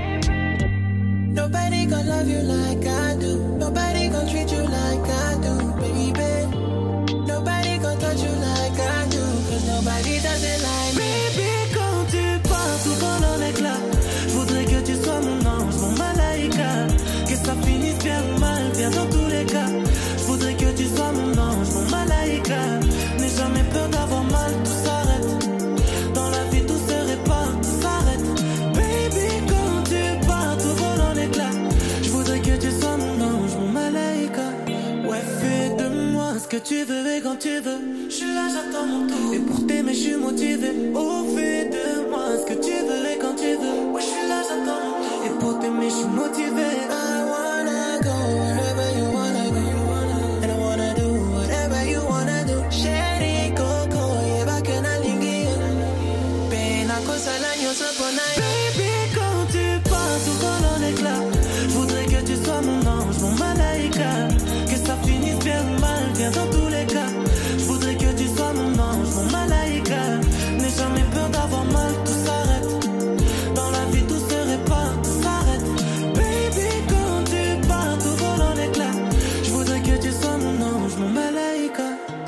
Nobody gon' love you like I do. Nobody gon' treat you like I do, baby. Nobody gon' touch you like I do. Cause nobody does it like me. Baby quand tu pars tout vole en éclat. Je voudrais que tu sois mon ange, mon malaïka. Que ça finisse bien ou mal, bien dans tous les cas. Je voudrais que tu sois mon ange, mon malaïka. N'aie jamais peur d'avoir mal, tout s'arrête. Dans la vie tout se répare, tout s'arrête. Baby quand tu pars tout vole en éclat. Je voudrais que tu sois mon ange, mon malaïka. Ouais fais de moi ce que tu veux veux et quand tu veux. Je suis là, j'attends mon tour. Et pour t'aimer, je suis motivé. Au fait de moi, ce que tu veux et quand tu veux. Ouais, je suis là, j'attends mon tour. Et pour t'aimer, je suis motivé. I wanna go wherever you wanna go. And I wanna do whatever you wanna do. Chérie, coco, yeba que na lingi. Pena cosa l'agno sapona. Baby, quand tu pars, tout vole en éclat. Je voudrais que tu sois mon ange, mon malaïka. Que ça finisse bien ou mal, bien dans tous les cas. Je voudrais que tu sois mon ange, mon malaïka. N'aie jamais peur d'avoir mal, tout s'arrête. Dans la vie tout se répare, tout s'arrête. Baby, quand tu pars, tout vole en éclat. Je voudrais que tu sois mon ange, mon malaïka.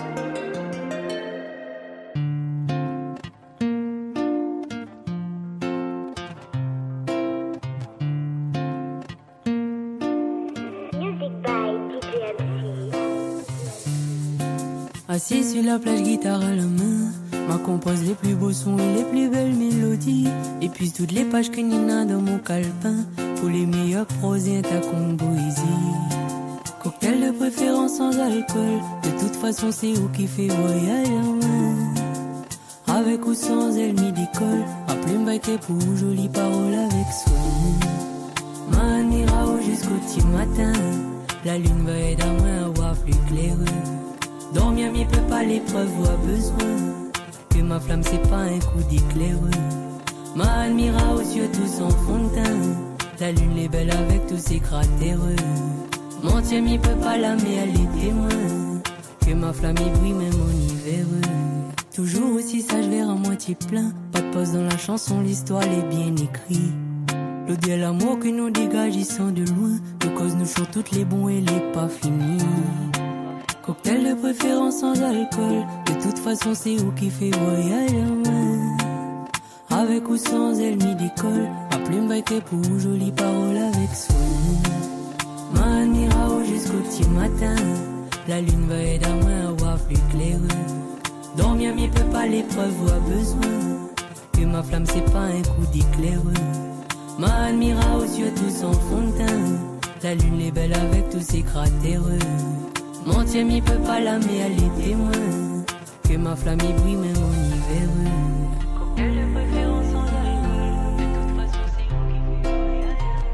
Assis sur la plage, guitare à la main, ma compose les plus beaux sons et les plus belles mélodies. Et puis toutes les pages que Nina dans mon calepin, pour les meilleurs prosés ta compoésie. Cocktail de préférence sans alcool, de toute façon c'est où qui fait voyager. Avec ou sans elle, midi colle, à plume baquet pour jolies paroles avec soin. Man ira jusqu'au petit matin, la lune va aider à moi à voir plus claireux. Dormir m'y peut pas, l'épreuve a besoin que ma flamme c'est pas un coup d'éclaireux. Ma admira aux yeux tous en fond de teint, la lune est belle avec tous ses cratéreux. Mentir m'y peut pas, la mais elle est témoin que ma flamme y brille même en hiver. Toujours aussi sage, verre à moitié plein, pas de pause dans la chanson, l'histoire est bien écrite. L'odeur l'amour que nous dégageons de loin, de cause nous chantons toutes les bons et les pas finis. Cocktail de préférence sans alcool, de toute façon c'est où qui fait voyager. Avec ou sans elle, midi colle, ma plume baquet pour jolies paroles avec soin. Ma admira jusqu'au petit matin, la lune va aider à moi à voir plus claireux. Dormir m'y peut pas, l'épreuve a besoin que ma flamme c'est pas un coup d'éclaireux. Ma admira aux yeux tous en fond de teint, la lune est belle avec tous ses cratéreux. Mentir m'y peut pas, la mais elle est témoin que ma flamme y brille même en hiver. Cocktail de préférence sans alcool, de toute façon c'est où qui fait voyager.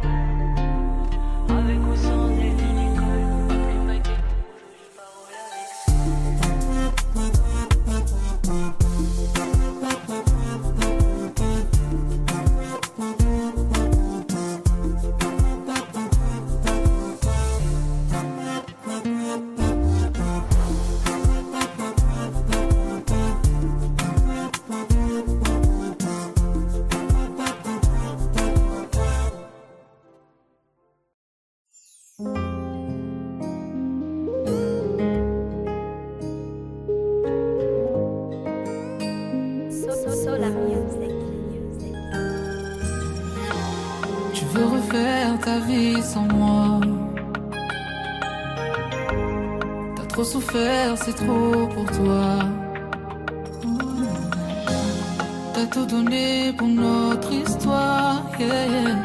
Avec ou sans elle, midi colle, ma plume baquet pour jolies paroles Tu veux refaire ta vie sans moi. T'as trop souffert, c'est trop pour toi. T'as tout donné pour notre histoire, yeah, yeah.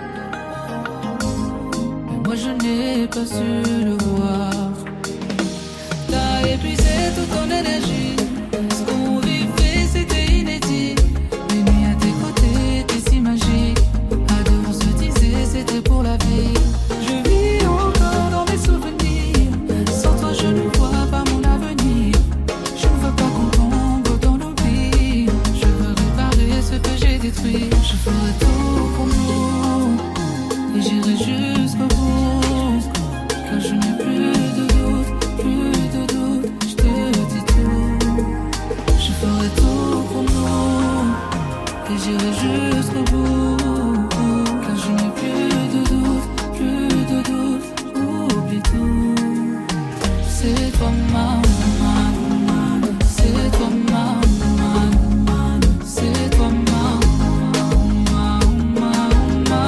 Mais moi je n'ai pas su le voir. T'as épuisé toute ton énergie. Ce qu'on vivait c'était inédit. Les nuits à tes côtés étaient si magiques. À deux on se disait c'était pour la vie. Je vis encore dans mes souvenirs. Sans toi je ne vois pas mon avenir. Je ne veux pas qu'on tombe dans l'oubli. Je veux réparer ce que j'ai détruit. Je ferai tout pour nous et j'irai jusqu'au bout. Car je n'ai plus de doute, plus de doute. Je te dis tout. Je ferai tout pour nous et j'irai jusqu'au bout. Car je n'ai plus de doute, plus de doute. Oublie tout. C'est toi ma maman, c'est toi ma maman, c'est toi ma maman,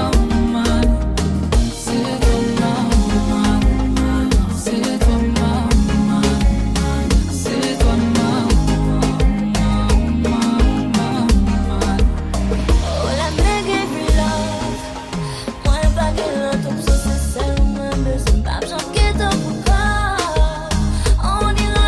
c'est toi ma maman, c'est toi ma maman, c'est toi ma maman. Oh la nègre plus love, moi pas que l'autre ça c'est seulement besoin pas j'en quitte pour corps. On ira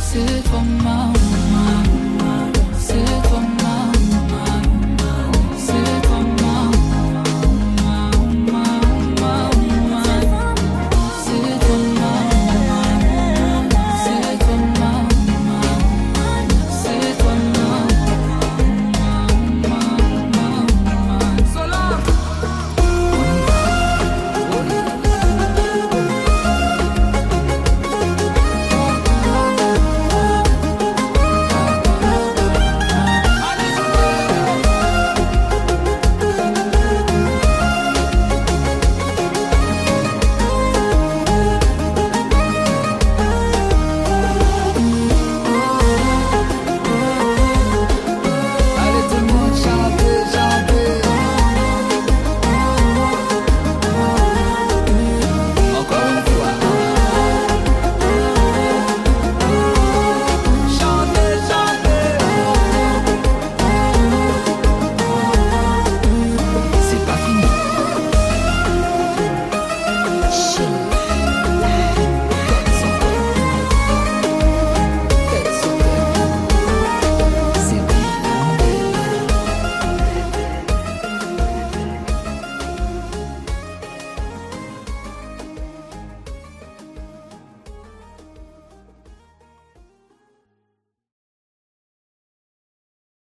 c'est toi ma